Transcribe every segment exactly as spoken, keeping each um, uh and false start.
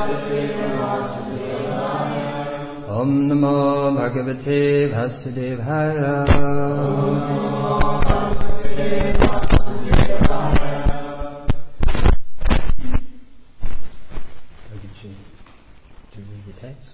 Om Namo Bhagavate Vasudevaya. To read the text.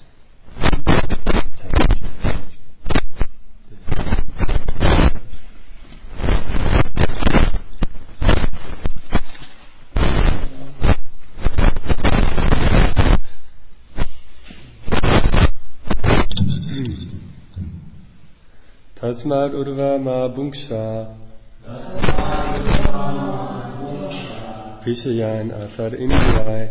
Tasmad Urva Ma Bunksha Vishayan Asad Indriyai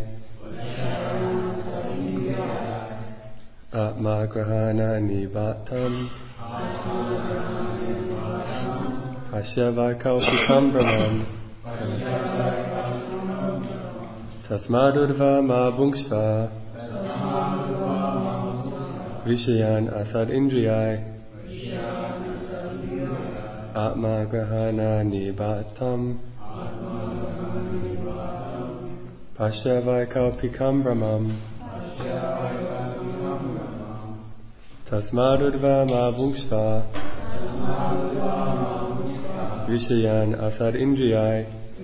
Atma Grahana Nivatam Pashyavakalpikam Brahman Tasmad Urva Ma Bunksha Vishayan Asad Indriyai Atma Grahana Nibatam Pashyavakalpikam Brahmam Tasmadurva Ma Bhukshva Vishayan Asad Indriyai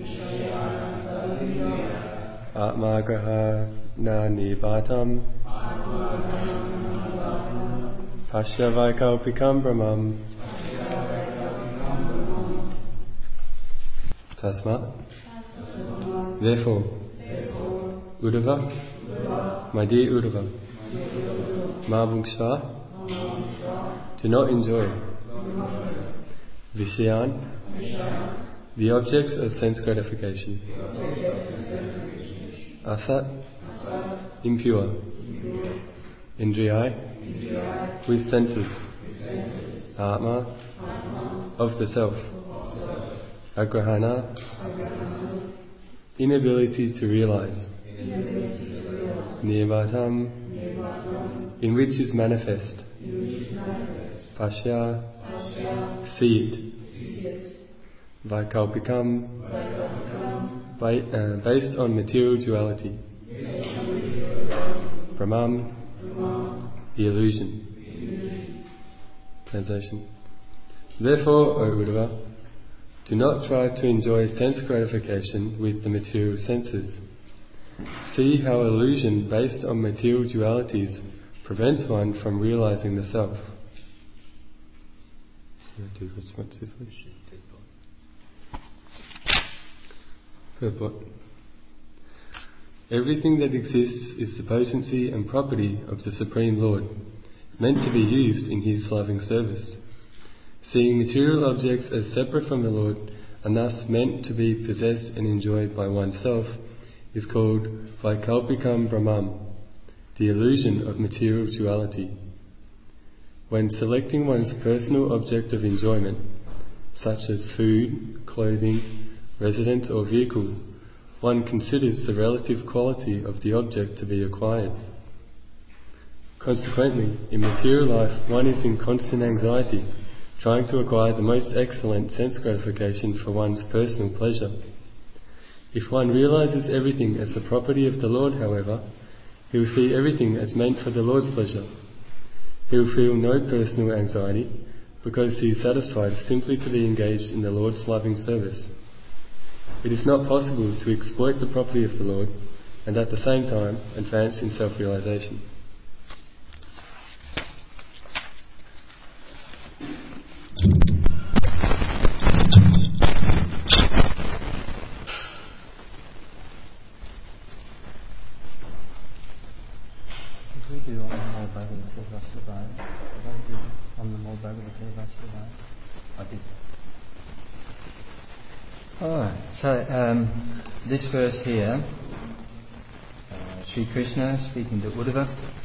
Atma Grahana Nibatam Pashyavakalpikam Brahmam Tasma, therefore, Uddhava, my dear Uddhava, Ma Bhukshva, do not enjoy Vishayan, the objects of sense gratification, Asat, impure, Indriyai, with senses, Atma, of the self, Agrahana, inability to realize, Nivatam, in which is manifest, Pashya, see it, Vaikalpikam, by, uh, based on material duality, Brahman, the illusion. Translation. Therefore, O Uddhava, do not try to enjoy sense gratification with the material senses. See how illusion based on material dualities prevents one from realizing the self. Purport. Everything that exists is the potency and property of the Supreme Lord, meant to be used in His loving service. Seeing material objects as separate from the Lord and thus meant to be possessed and enjoyed by oneself is called Vaikalpikam Brahmam, the illusion of material duality. When selecting one's personal object of enjoyment, such as food, clothing, residence or vehicle, one considers the relative quality of the object to be acquired. Consequently, in material life one is in constant anxiety, trying to acquire the most excellent sense gratification for one's personal pleasure. If one realizes everything as the property of the Lord, however, he will see everything as meant for the Lord's pleasure. He will feel no personal anxiety, because he is satisfied simply to be engaged in the Lord's loving service. It is not possible to exploit the property of the Lord and at the same time advance in self-realization. Alright, so um, this verse here, uh, Sri Krishna speaking to Uddhava,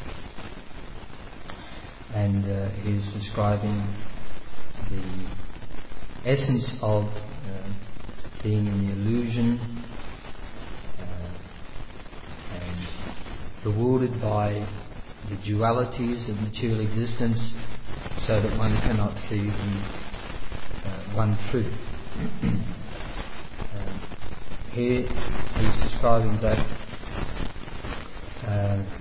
and uh, he's describing the essence of uh, being in the illusion uh, and bewildered by the dualities of material existence, so that one cannot see the uh, one truth. uh, here he's describing that uh,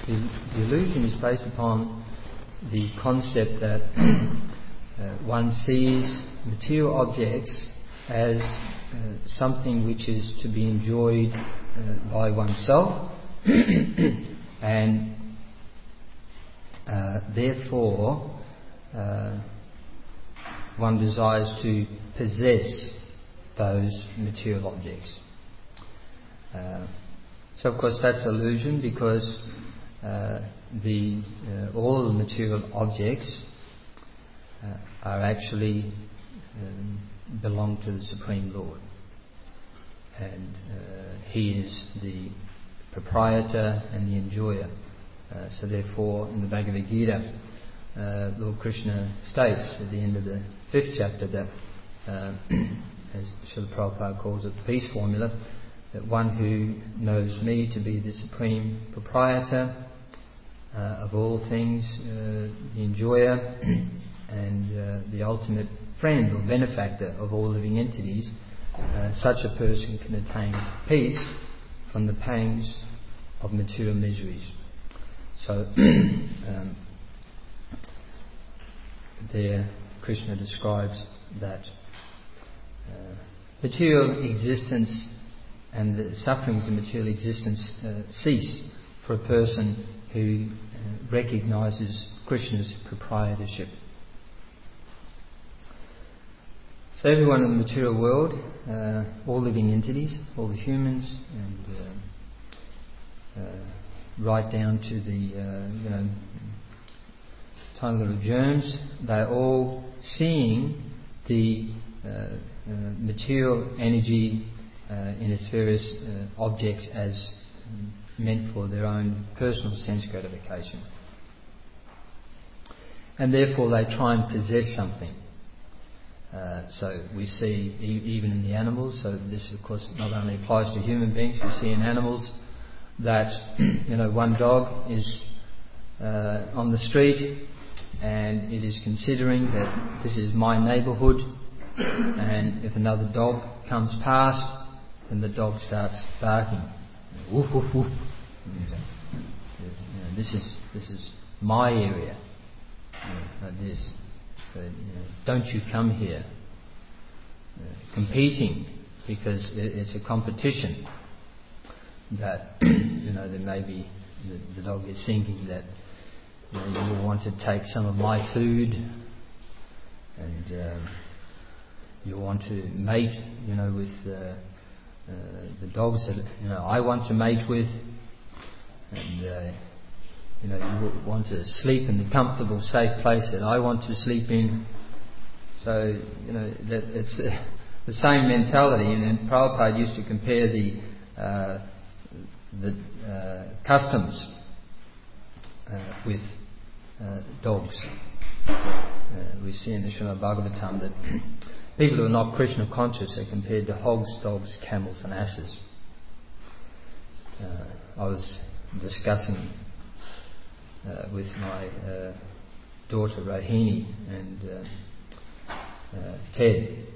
the, the illusion is based upon the concept that uh, one sees material objects as uh, something which is to be enjoyed uh, by oneself and uh, therefore uh, one desires to possess those material objects. Uh, so of course that's illusion, because uh, the uh, all the material objects uh, are actually um, belong to the Supreme Lord, and uh, He is the proprietor and the enjoyer. Uh, so therefore, in the Bhagavad Gita, uh, Lord Krishna states at the end of the fifth chapter that, uh, as Srila Prabhupada calls it, the peace formula, that one who knows me to be the supreme proprietor uh, of all things, uh, the enjoyer and uh, the ultimate friend or benefactor of all living entities, uh, such a person can attain peace from the pangs of material miseries. So um, there Krishna describes that uh, material existence and the sufferings of material existence uh, cease for a person who uh, recognizes Krishna's proprietorship. So everyone in the material world, uh, all living entities, all the humans, and uh, uh, right down to the uh, you know tiny little germs, they're all seeing the uh, uh, material energy uh, in its various uh, objects as um, meant for their own personal sense gratification, and therefore they try and possess something. Uh, so we see e- even in the animals, so this of course not only applies to human beings, we see in animals that you know one dog is uh, on the street and it is considering that this is my neighbourhood, and if another dog comes past, then the dog starts barking. Woof, woof, woof. You know, this is this is my area, you know, like this. So, you know, don't you come here. Uh, competing, because it, it's a competition that you know there may be the, the dog is thinking that you know, you will want to take some of my food, and um, you want to mate, you know, with uh, uh, the dogs that you know I want to mate with, and uh, you know you want to sleep in the comfortable, safe place that I want to sleep in. So you know that it's uh, the same mentality, and, and Prabhupada used to compare the uh, the uh, customs uh, with uh, dogs. Uh, we see in the Srimad Bhagavatam that people who are not Krishna conscious are compared to hogs, dogs, camels and asses. Uh, I was discussing uh, with my uh, daughter Rohini and uh, uh, Ted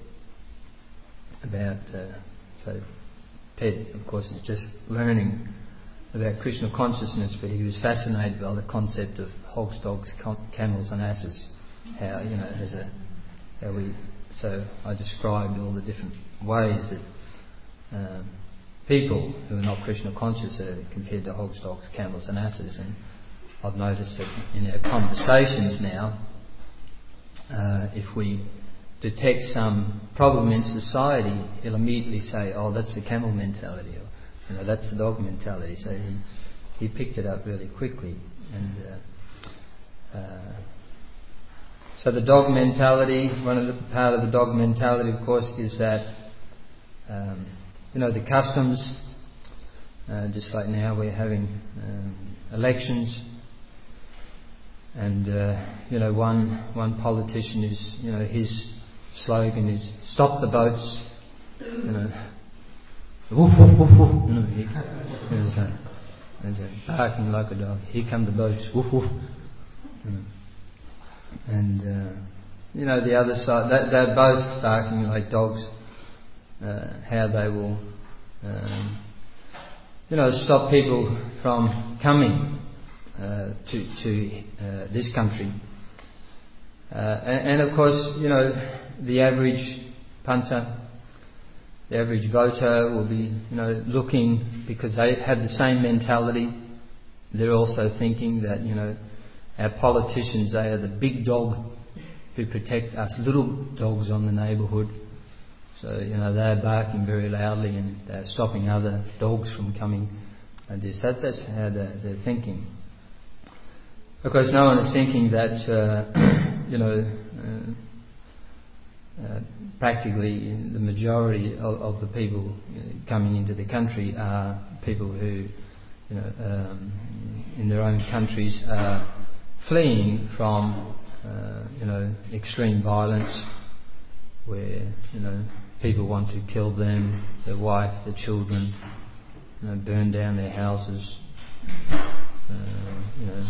about uh, so Ted of course is just learning about Krishna consciousness, but he was fascinated by the concept of hogs, dogs, camels and asses. How you know as a how we so I described all the different ways that um, people who are not Krishna conscious are compared to hogs, dogs, camels and asses. And I've noticed that in our conversations now, uh, if we detect some problem in society, he'll immediately say, "Oh, that's the camel mentality," or you know, "That's the dog mentality." So he he picked it up really quickly. And uh, uh, so the dog mentality, one of the part of the dog mentality, of course, is that um, you know the customs. Uh, just like now, we're having um, elections. And uh, you know, one one politician is, you know, his slogan is "Stop the boats." You know, woof woof woof woof. You know, he, there's a, there's a barking like a dog. Here come the boats. Woof woof. You know. And uh, you know, the other side, they, they're both barking like dogs. Uh, how they will, um, you know, stop people from coming uh, to to uh, this country. Uh, and, and of course, you know, the average punter, the average voter will be, you know, looking, because they have the same mentality. They're also thinking that, you know, our politicians, they are the big dog who protect us little dogs on the neighbourhood. So, you know, they're barking very loudly and they're stopping other dogs from coming and this. That, that's how they're, they're thinking. Of course, no one is thinking that, uh, you know, uh, uh, practically the majority of, of the people coming into the country are people who, you know, um, in their own countries are fleeing from, uh, you know, extreme violence, where, you know, people want to kill them, their wife, their children, you know, burn down their houses. Uh, you know,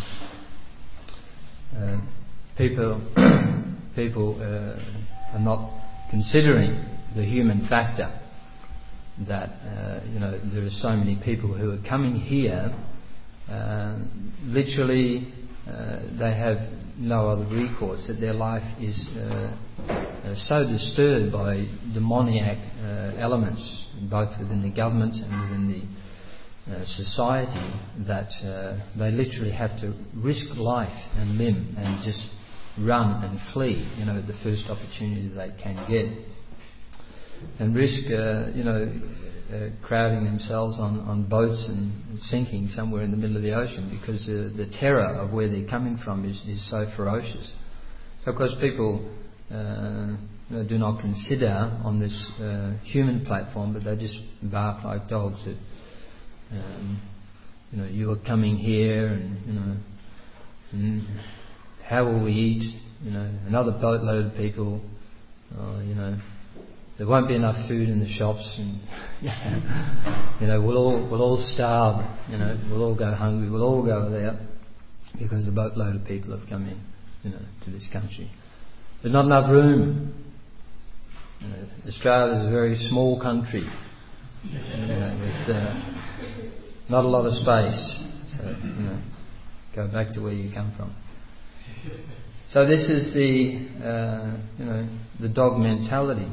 uh, people people uh, are not considering the human factor. That uh, you know, there are so many people who are coming here. Uh, literally, uh, they have no other recourse. That their life is uh, uh, so disturbed by demoniac uh, elements, both within the government and within the uh, society, that uh, they literally have to risk life and limb and just run and flee. You know, the first opportunity they can get. And risk, uh, you know, uh, crowding themselves on, on boats and sinking somewhere in the middle of the ocean, because uh, the terror of where they're coming from is, is so ferocious. So, of course, people uh, you know, do not consider on this uh, human platform, but they just bark like dogs. That, um, you know, you are coming here, and you know, and how will we eat? You know, another boatload of people. Uh, you know. There won't be enough food in the shops, and you know, we'll all we'll all starve. You know, we'll all go hungry. We'll all go without, because a boatload of people have come in, you know, to this country. There's not enough room. You know, Australia is a very small country. You know, with uh, not a lot of space. So, you know, go back to where you come from. So this is the uh, you know, the dog mentality.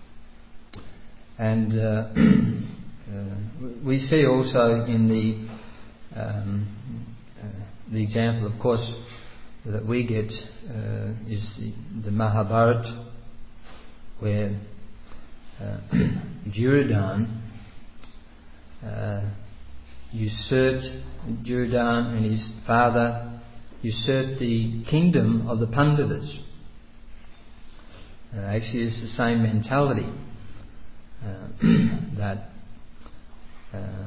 And uh, uh, we see also in the um, uh, the example, of course, that we get uh, is the, the Mahabharata, where uh, Duryodhana uh, usurped Duryodhana and his father usurped the kingdom of the Pandavas. Uh, actually, it's the same mentality. Uh, that uh,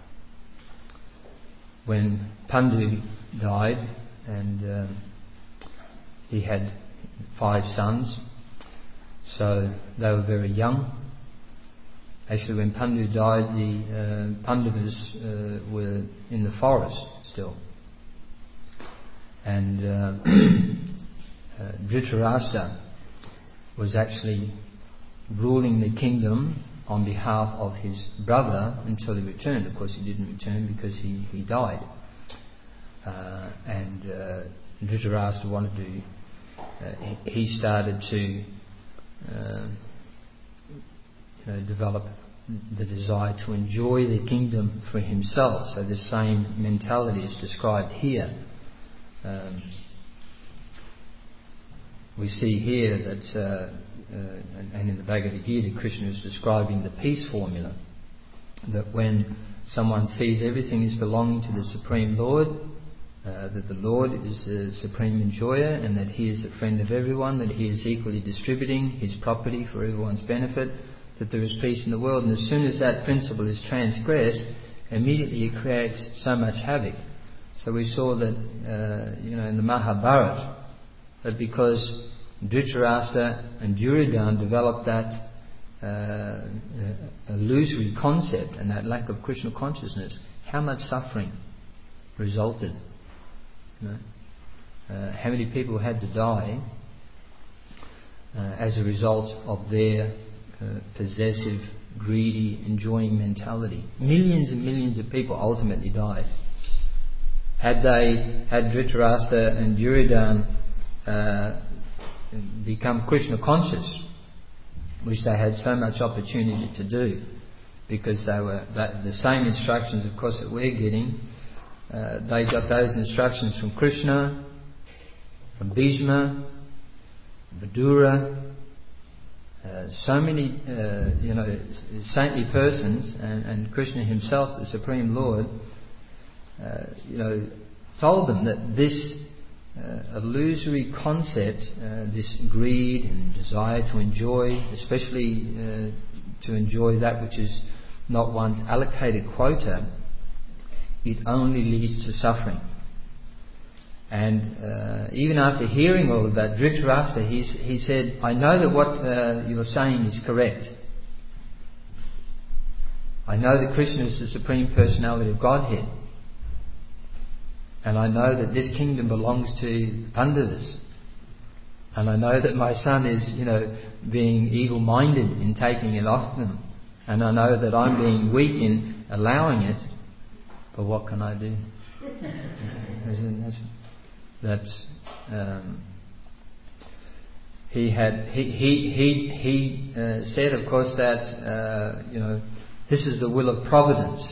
when Pandu died, and um, he had five sons, so they were very young. Actually, when Pandu died, the uh, Pandavas uh, were in the forest still, and uh, uh, Dhritarashtra was actually ruling the kingdom on behalf of his brother until he returned. Of course, he didn't return because he, he died. Uh, and uh, Dhritarashtra wanted to, uh, he started to uh, you know, develop the desire to enjoy the kingdom for himself. So the same mentality is described here. Um, we see here that uh, Uh, and, and in the Bhagavad Gita, Krishna is describing the peace formula, that when someone sees everything is belonging to the Supreme Lord, uh, that the Lord is the supreme enjoyer, and that He is the friend of everyone, that He is equally distributing His property for everyone's benefit, that there is peace in the world. And as soon as that principle is transgressed, immediately it creates so much havoc. So we saw that, uh, you know, in the Mahabharata, that because Dhritarashtra and Duryodhana developed that uh, illusory concept and that lack of Krishna consciousness, how much suffering resulted. You know? uh, how many people had to die uh, as a result of their uh, possessive, greedy, enjoying mentality. Millions and millions of people ultimately died. had they, had Dhritarashtra and Duryodhana uh, become Krishna conscious, which they had so much opportunity to do, because they were that, the same instructions, of course, that we're getting. Uh, they got those instructions from Krishna, from Bhishma, Vidura, uh, so many, uh, you know, saintly persons, and, and Krishna himself, the Supreme Lord, uh, you know, told them that this uh, illusory concept, uh, this greed and desire to enjoy, especially uh, to enjoy that which is not one's allocated quota, it only leads to suffering. And uh, even after hearing all of that, Dhritarashtra, he, he said, I know that what uh, you're saying is correct. I know that Krishna is the Supreme Personality of Godhead. And I know that this kingdom belongs to the Pandavas. And I know that my son is, you know, being evil-minded in taking it off them. And I know that I'm being weak in allowing it. But what can I do? That's, that's um, he had he he he he uh, said, of course, that uh, you know, this is the will of providence.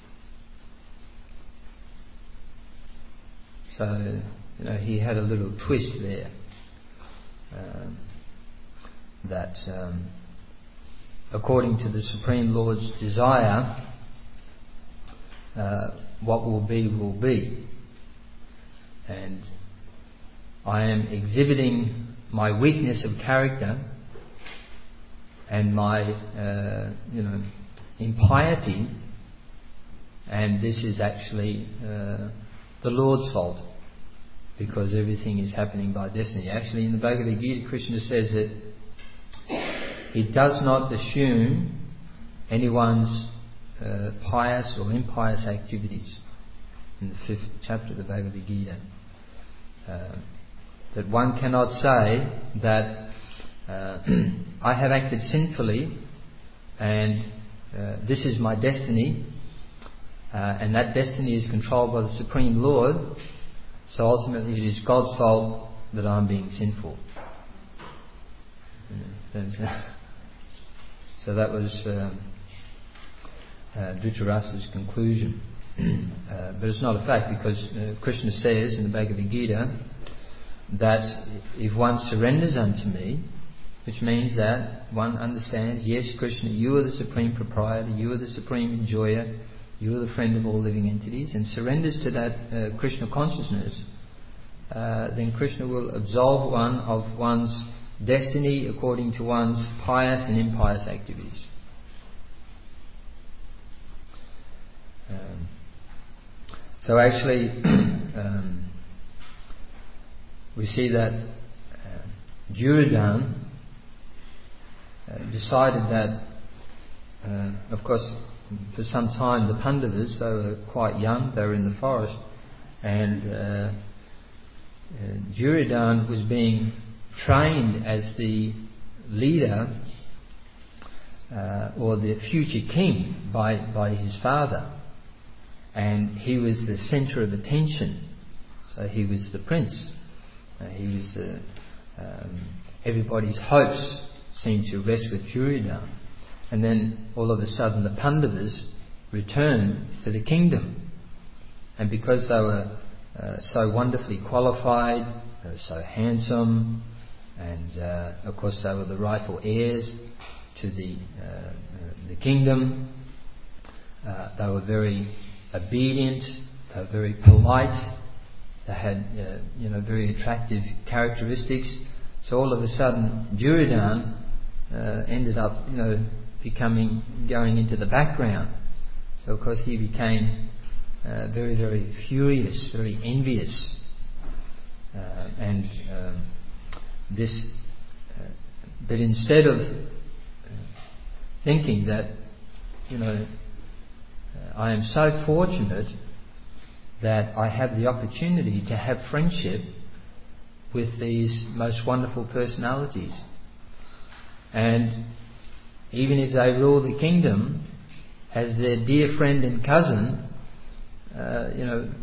So you know, he had a little twist there. Um, that um, according to the Supreme Lord's desire, Uh, what will be will be, and I am exhibiting my weakness of character and my uh, you know impiety, and this is actually uh, the Lord's fault, because everything is happening by destiny. Actually, in the Bhagavad Gita, Krishna says that he does not assume anyone's Uh, pious or impious activities. In the fifth chapter of the Bhagavad Gita, uh, that one cannot say that uh, I have acted sinfully and uh, this is my destiny, uh, and that destiny is controlled by the Supreme Lord, so ultimately it is God's fault that I'm being sinful. So that was um, Uh, Dhritarashtra's conclusion. uh, but it's not a fact, because uh, Krishna says in the Bhagavad Gita that if one surrenders unto me, which means that one understands, yes, Krishna, you are the supreme proprietor, you are the supreme enjoyer, you are the friend of all living entities, and surrenders to that uh, Krishna consciousness, uh, then Krishna will absolve one of one's destiny according to one's pious and impious activities. Um, so actually, um, we see that uh, Duryodhana uh, decided that, uh, of course, for some time the Pandavas, they were quite young, they were in the forest, and uh, uh, Duryodhana was being trained as the leader uh, or the future king by, by his father. And he was the centre of attention, so he was the prince. Uh, he was the, um, everybody's hopes seemed to rest with Duryodhana. And then all of a sudden the Pandavas returned to the kingdom, and because they were uh, so wonderfully qualified, they were so handsome, and uh, of course they were the rightful heirs to the uh, the kingdom. Uh, they were very obedient, they were very polite, they had uh, you know very attractive characteristics. So all of a sudden Duryodhana uh, ended up you know becoming going into the background. So of course he became uh, very very furious, very envious, uh, and um, this. Uh, but instead of uh, thinking that you know. I am so fortunate that I have the opportunity to have friendship with these most wonderful personalities. And even if they rule the kingdom as their dear friend and cousin, uh, you know,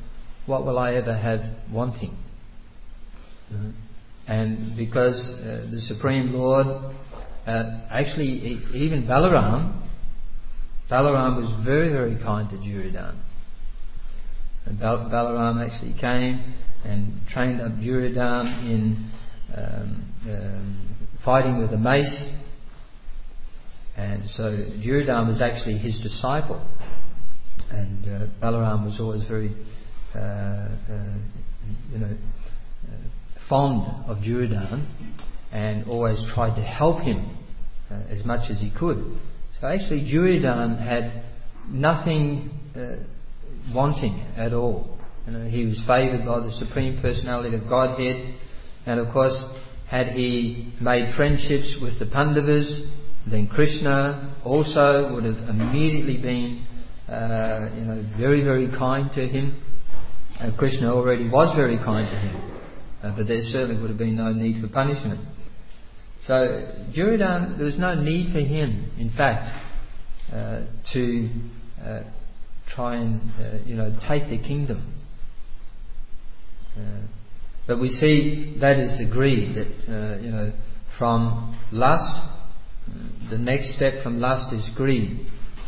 what will I ever have wanting? Uh, and because uh, the Supreme Lord, uh, actually even Balaram, Balaram was very, very kind to Duryodhana. And Bal- Balaram actually came and trained up Duryodhana in um, um, fighting with a mace. And so Duryodhana was actually his disciple. And uh, Balaram was always very, uh, uh, you know, uh, fond of Duryodhana and always tried to help him uh, as much as he could. So actually Duryodhana had nothing uh, wanting at all. You know, he was favoured by the Supreme Personality of Godhead, and of course, had he made friendships with the Pandavas, then Krishna also would have immediately been, uh, you know, very, very kind to him. Uh, Krishna already was very kind to him, uh, but there certainly would have been no need for punishment. So Duryodhana, there was no need for him, in fact, uh, to uh, try and uh, you know take the kingdom. Uh, but we see that is the greed that uh, you know from lust. The next step from lust is greed.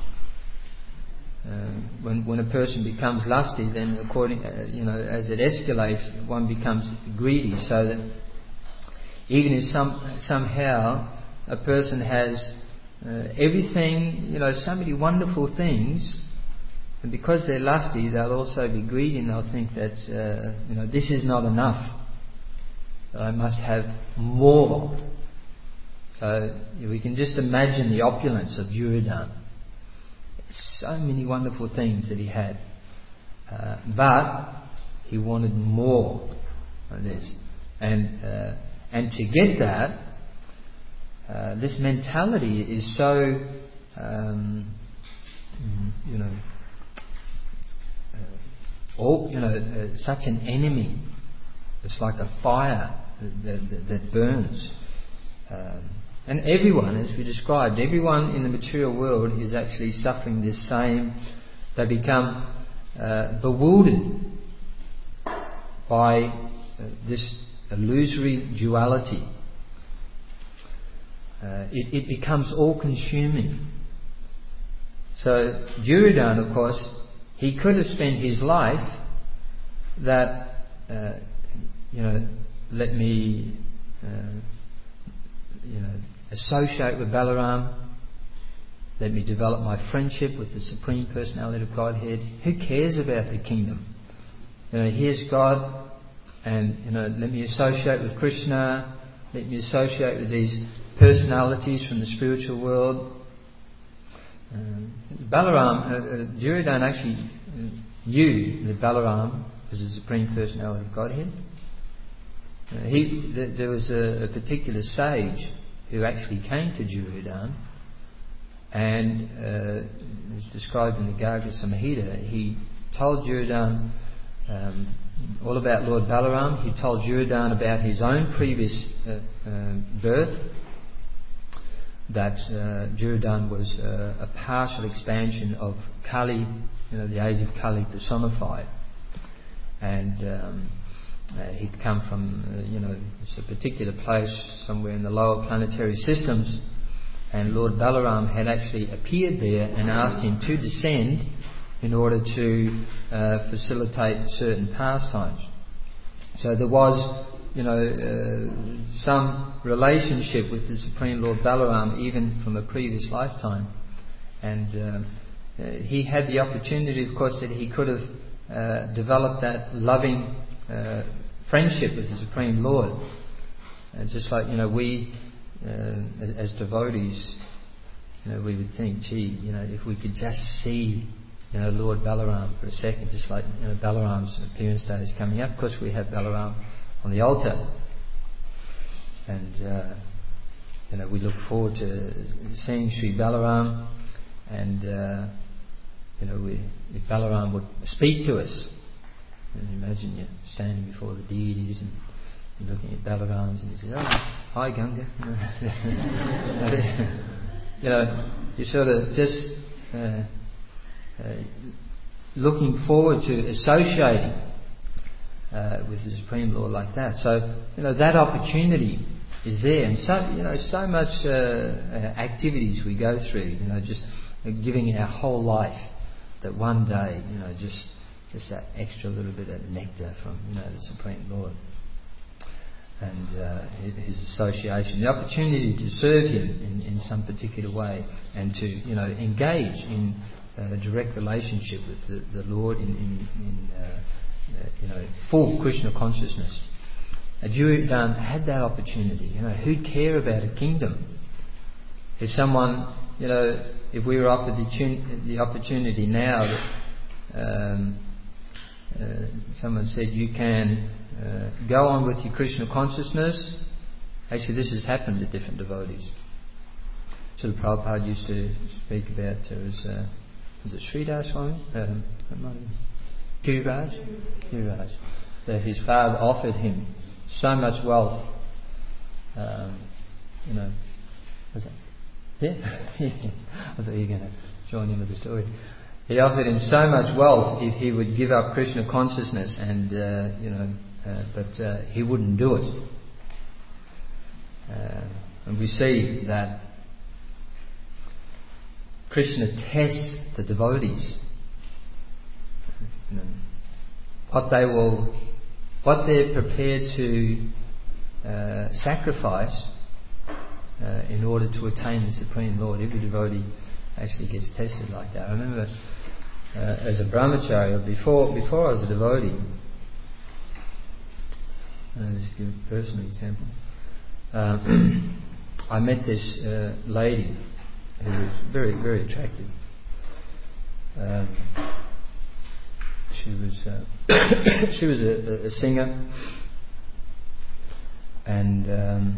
Uh, when when a person becomes lusty, then according uh, you know as it escalates, one becomes greedy. So that even if some somehow a person has uh, everything, you know, so many wonderful things, and because they're lusty, they'll also be greedy, and they'll think that uh, you know this is not enough. I must have more. So we can just imagine the opulence of Duryodhana. So many wonderful things that he had, uh, but he wanted more of this, and uh, and to get that, uh, this mentality is so um, you know, uh, all you know, uh, such an enemy. It's like a fire that, that, that burns. Um, And everyone, as we described, everyone in the material world is actually suffering this same. They become uh, bewildered by uh, this illusory duality. Uh, it, it becomes all-consuming. So Duryodhana, of course, he could have spent his life that, uh, you know, let me, uh, you know, associate with Balaram, let me develop my friendship with the Supreme Personality of Godhead. Who cares about the kingdom? You know, here's God, and you know, let me associate with Krishna, let me associate with these personalities from the spiritual world. Um, Balaram, uh, uh, Duryodhana actually uh, knew that Balaram was the Supreme Personality of Godhead. Uh, he, th- there was a, a particular sage who actually came to Duryodhana, and uh, it's described in the Garga Samhita. He told Duryodhana um, all about Lord Balaram. He told Duryodhana about his own previous uh, uh, birth, that uh, Duryodhana was uh, a partial expansion of Kali, you know, the age of Kali personified, and um, Uh, he'd come from, uh, you know, it's a particular place somewhere in the lower planetary systems, and Lord Balaram had actually appeared there and asked him to descend in order to uh, facilitate certain pastimes. So there was, you know, uh, some relationship with the Supreme Lord Balaram even from a previous lifetime, and uh, uh, he had the opportunity, of course, that he could have uh, developed that loving uh, friendship with the Supreme Lord. Uh, just like, you know, we uh, as, as devotees, you know, we would think, gee, you know, if we could just see, you know, Lord Balaram for a second, just like, you know, Balaram's appearance day is coming up. Of course, we have Balaram on the altar, and uh, you know, we look forward to seeing Sri Balaram, and uh, you know, we, if Balaram would speak to us. And imagine you're standing before the deities and you're looking at Balarams, and he says, "Oh, hi Ganga." You know, you're sort of just uh, uh, looking forward to associating uh, with the Supreme Lord like that. So, you know, that opportunity is there, and so, you know, so much uh, uh, activities we go through, you know, just giving our whole life, that one day, you know, just just that extra little bit of nectar from, you know, the Supreme Lord and uh, his association, the opportunity to serve him in, in some particular way, and to, you know, engage in a direct relationship with the, the Lord in, in, in uh, uh, you know, full Krishna consciousness. A Jew um, had that opportunity. You know, who'd care about a kingdom? If someone, you know, if we were offered the, tun- the opportunity now that um, uh, someone said you can uh, go on with your Krishna consciousness. Actually, this has happened to different devotees. So the Prabhupada used to speak about, uh, was, uh, was it Sridhar Swami? Um, Giriraj? Giriraj. That his father offered him so much wealth. Um, you know, was it? Yeah? I thought you were going to join in with the story. He offered him so much wealth if he would give up Krishna consciousness, and uh, you know, uh, but uh, he wouldn't do it. Uh, and we see that Krishna tests the devotees. You know, what they will, what they're prepared to uh, sacrifice uh, in order to attain the Supreme Lord. Every devotee actually gets tested like that. I remember uh, as a brahmachari, before before I was a devotee, I'll just give a personal example. Um, I met this uh, lady who was very, very attractive. Um, she was uh, she was a, a singer, and um,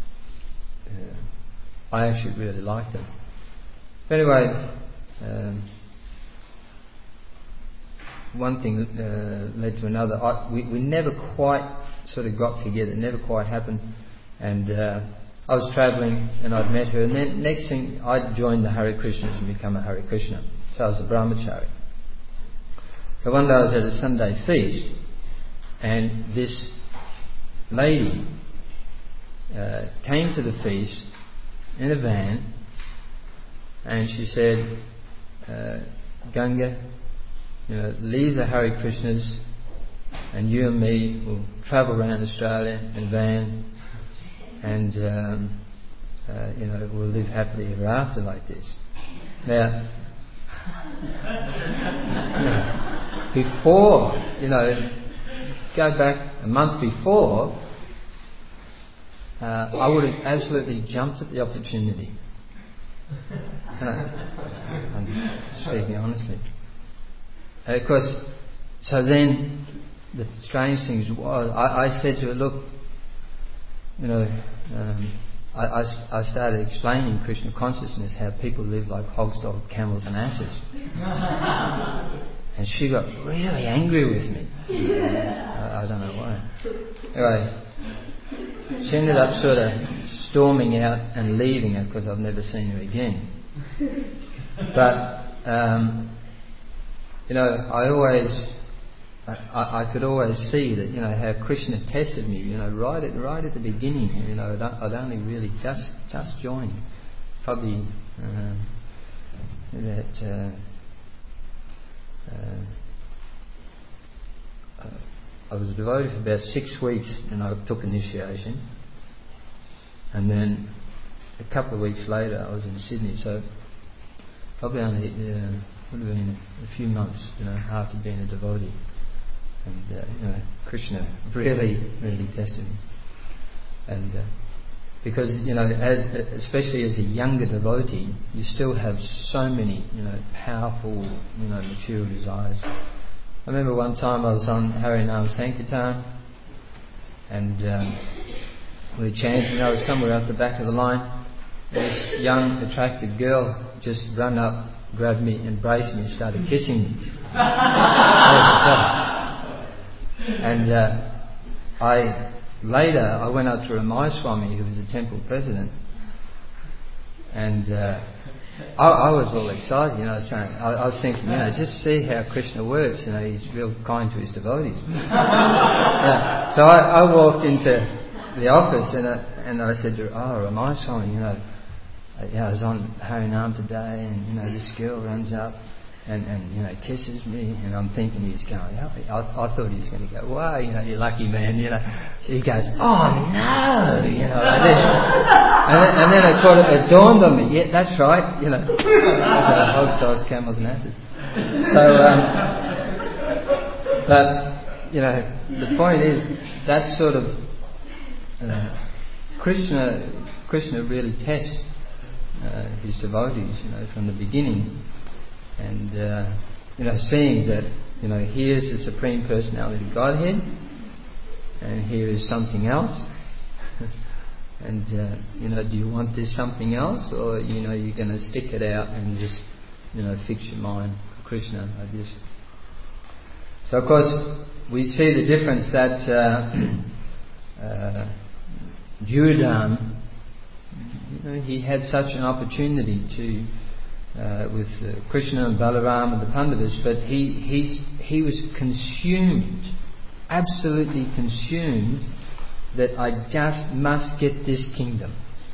uh, I actually really liked her. But anyway, um, one thing uh, led to another. I, we, we never quite sort of got together. It never quite happened. And uh, I was travelling and I'd met her. And then next thing, I'd joined the Hare Krishnas and become a Hare Krishna. So I was a brahmachari. So one day I was at a Sunday feast, and this lady uh, came to the feast in a van, and she said, uh, Ganga, you know, leave the Hare Krishnas, and you and me will travel around Australia in a van, and um, uh, you know, we'll live happily ever after like this. Now, yeah, before, you know, go back a month before, uh, I would have absolutely jumped at the opportunity. Uh, I'm speaking honestly. And of course, so then the strange thing was, I, I said to her, look, you know, um, I, I, I started explaining Krishna consciousness, how people live like hogs, dogs, camels and asses. And she got really angry with me. I, I don't know why. Anyway, she ended up sort of storming out and leaving her because I've never seen her again. But, um, you know, I always, I, I could always see that, you know, how Krishna tested me, you know, right at right at the beginning. You know, I'd, I'd only really just just joined, probably uh, that. Uh, uh, I was a devotee for about six weeks, and I took initiation, and then a couple of weeks later, I was in Sydney, so probably only uh, would have been a few months, you know, after being a devotee. And uh, you know, Krishna really, really tested me, and uh, because, you know, as especially as a younger devotee, you still have so many, you know, powerful, you know, material desires. I remember one time I was on Harinam Sankirtan, and um, we were chanting. I was somewhere out the back of the line. This young, attractive girl just ran up, grabbed me, embraced me, and started kissing me. And uh, I later I went up to Ramai Swami, who was the temple president, and uh, I, I was all excited, you know, saying, I, I was thinking, you know, just see how Krishna works, you know, he's real kind to his devotees. Yeah. So I, I walked into the office and I, and I said to her, oh, Ramai Swami, you know, yeah, I was on Harinam today and, you know, this girl runs up and, and you know, kisses me, and I'm thinking he's going, oh, I, I thought he was going to go, wow, you know, you're lucky man, you know. He goes, oh no, you know. And then, and then, and then it, got, it dawned on me, yeah, that's right, you know. So hogs, dogs, camels and asses. So, um, but, you know, the point is, that sort of, uh, Krishna, Krishna really tests uh, his devotees, you know, from the beginning. And, uh, you know, seeing that, you know, here's the Supreme Personality of Godhead, and here is something else. And, uh, you know, do you want this something else, or, you know, you're going to stick it out and just, you know, fix your mind for Krishna like this? So, of course, we see the difference that uh, uh, Duryodhana, you know, he had such an opportunity to Uh, with uh, Krishna and Balaram and the Pandavas, but he he's, he was consumed, absolutely consumed, that I just must get this kingdom.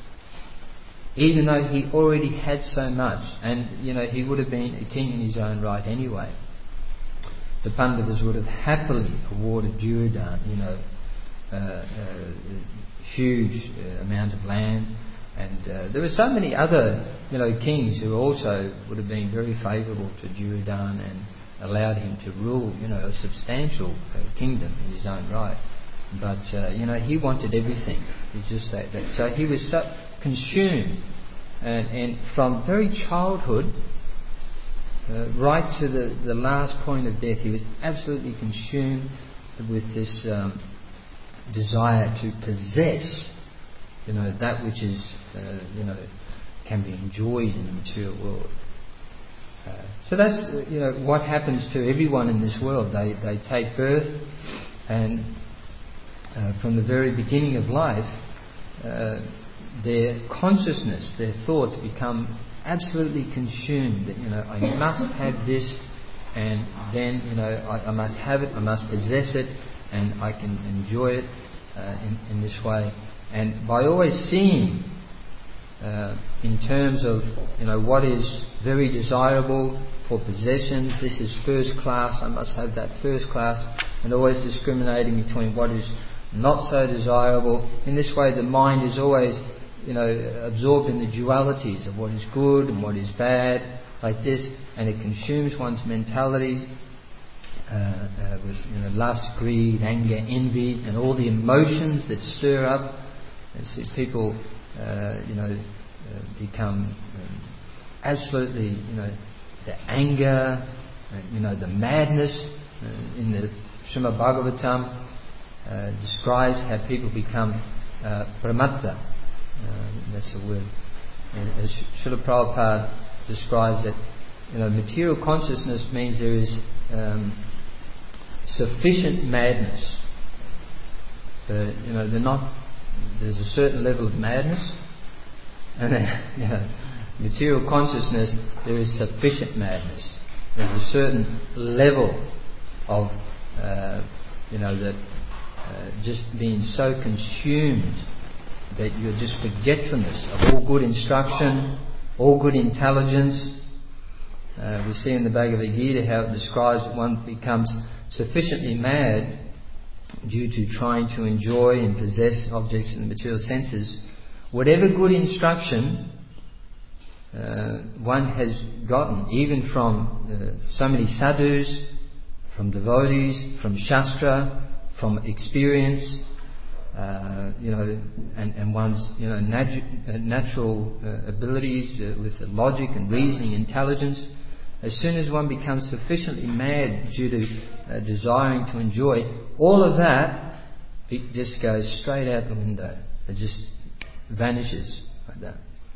Even though he already had so much, and you know he would have been a king in his own right anyway. The Pandavas would have happily awarded Duryodhana, you know, uh, uh, huge uh, amount of land. And uh, there were so many other, you know, kings who also would have been very favourable to Duryodhana and allowed him to rule, you know, a substantial uh, kingdom in his own right. But uh, you know, he wanted everything. He's just that, that. So he was so consumed, and, and from very childhood uh, right to the, the last point of death, he was absolutely consumed with this um, desire to possess, you know, that which is, uh, you know, can be enjoyed in the material world. Uh, so that's, you know, what happens to everyone in this world. They they take birth, and uh, from the very beginning of life, uh, their consciousness, their thoughts become absolutely consumed. That, you know, I must have this, and then, you know, I, I must have it, I must possess it, and I can enjoy it uh, in, in this way. And by always seeing uh, in terms of, you know, what is very desirable for possessions, this is first class, I must have that first class, and always discriminating between what is not so desirable. In this way, the mind is always, you know, absorbed in the dualities of what is good and what is bad, like this, and it consumes one's mentality uh, uh, with, you know, lust, greed, anger, envy, and all the emotions that stir up. And see people, uh, you know, uh, become um, absolutely, you know, the anger, uh, you know, the madness. Uh, in the Srimad Bhagavatam uh, describes how people become uh, pramatta. Uh, that's a word. And as Srila Prabhupada describes it, you know, material consciousness means there is um, sufficient madness. So, you know, they're not. There's a certain level of madness, and then, you know, material consciousness, there is sufficient madness. There's a certain level of, uh, you know, that uh, just being so consumed that you're just forgetfulness of all good instruction, all good intelligence. Uh, we see in the Bhagavad Gita how it describes that one becomes sufficiently mad due to trying to enjoy and possess objects in the material senses. Whatever good instruction uh, one has gotten, even from uh, so many sadhus, from devotees, from Shastra, from experience, uh, you know, and, and one's, you know, natu- uh, natural uh, abilities uh, with the logic and reasoning, intelligence. As soon as one becomes sufficiently mad due to uh, desiring to enjoy, all of that, it just goes straight out the window. It just vanishes like that.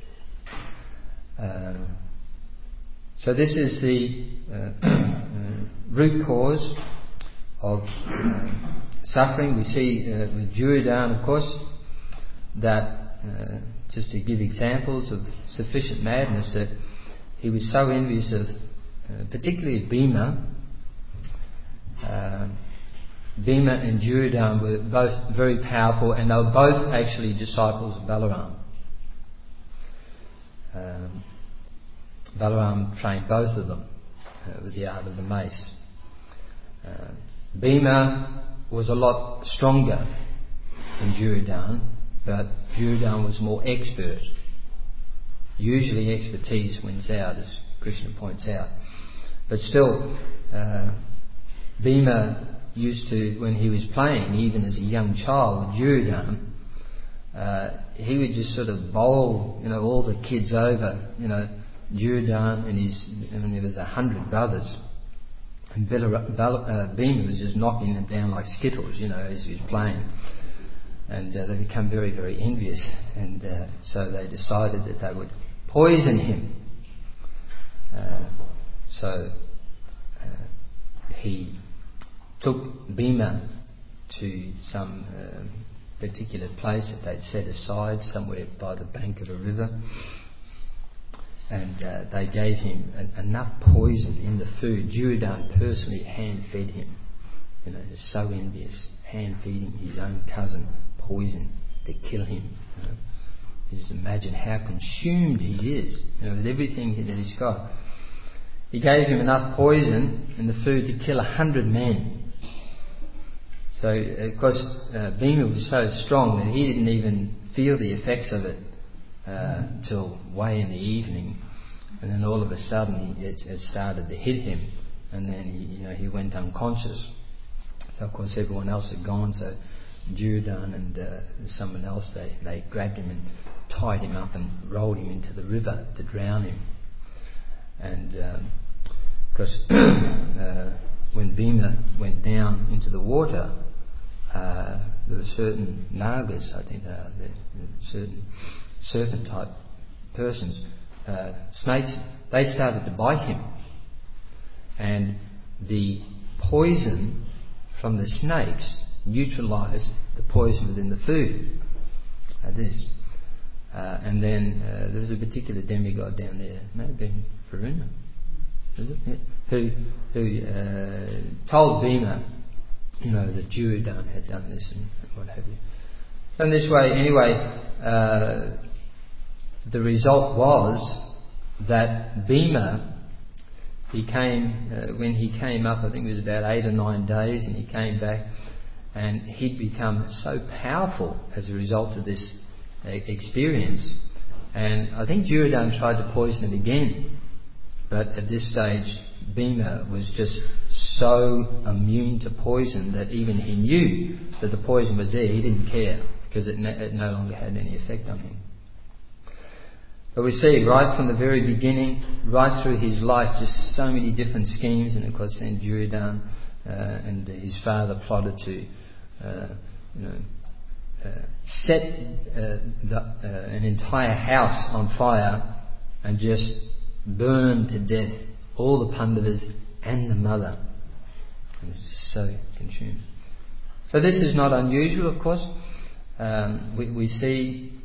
Uh, so this is the uh, uh, root cause of uh, suffering. We see uh, with Duryodhana, of course, that uh, just to give examples of sufficient madness, that he was so envious of, uh, particularly Bhima. Uh, Bhima and Duryodhana were both very powerful, and they were both actually disciples of Balaram. Um, Balaram trained both of them uh, with the art of the mace. Uh, Bhima was a lot stronger than Duryodhana, but Duryodhana was more expert. Usually expertise wins out, as Krishna points out. But still, uh, Bhima used to, when he was playing, even as a young child with Duryodhana, uh, he would just sort of bowl, you know, all the kids over, you know, Duryodhana and his, and there was a hundred brothers, and uh, Bhima was just knocking them down like skittles, you know, as he was playing. And uh, they become very, very envious, and uh, so they decided that they would poison him. Uh, so uh, he took Bhima to some uh, particular place that they'd set aside somewhere by the bank of a river, and uh, they gave him an, enough poison in the food. Duryodhana personally hand-fed him. You know, he's so envious, hand-feeding his own cousin poison to kill him. You know. You just imagine how consumed he is, you know, with everything that he's got. He gave him enough poison in the food to kill a hundred men. So, of course, uh, Bhima was so strong that he didn't even feel the effects of it uh, till way in the evening, and then all of a sudden he, it, it started to hit him, and then he, you know, he went unconscious. So, of course, everyone else had gone. So, Duryodhana and uh, someone else, they, they grabbed him and tied him up and rolled him into the river to drown him. And um, of course, uh, when Bhima went down into the water, uh, there were certain nagas, I think they are, certain serpent-type persons, uh, snakes. They started to bite him, and the poison from the snakes neutralised the poison within the food. Like this. Uh, and then uh, there was a particular demigod down there, maybe Varuna, is it? Yeah. Who, who uh, told Bhima, you know, that Duryodhana had done this and what have you. So in this way, anyway, uh, the result was that Bhima became, uh, when he came up, I think it was about eight or nine days, and he came back, and he'd become so powerful as a result of this uh, experience. And I think Duryodhana tried to poison him again, but at this stage Bhima was just so immune to poison that even he knew that the poison was there. He didn't care, because it, no, it no longer had any effect on him. But we see right from the very beginning, right through his life, just so many different schemes. And of course then Duryodhana uh, and his father plotted to uh, you know, uh, set uh, the, uh, an entire house on fire and just burn to death all the Pandavas and the mother. And it was just so consumed. So this is not unusual, of course. Um, we, we see,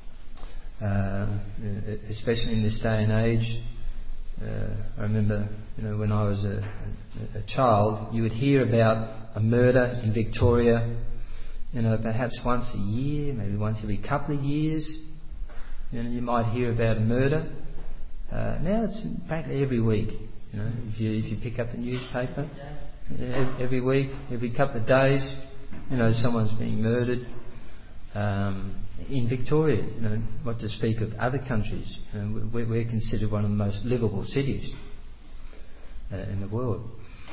uh, especially in this day and age, uh, I remember, you know, when I was a, a, a child, you would hear about a murder in Victoria, you know, perhaps once a year, maybe once every couple of years. You know, you might hear about a murder. Uh, now it's practically every week. You know, if you if you pick up the newspaper, every week, every couple of days, you know, someone's being murdered. Um, in Victoria, you know, what to speak of other countries. You know, we're, we're considered one of the most livable cities uh, in the world.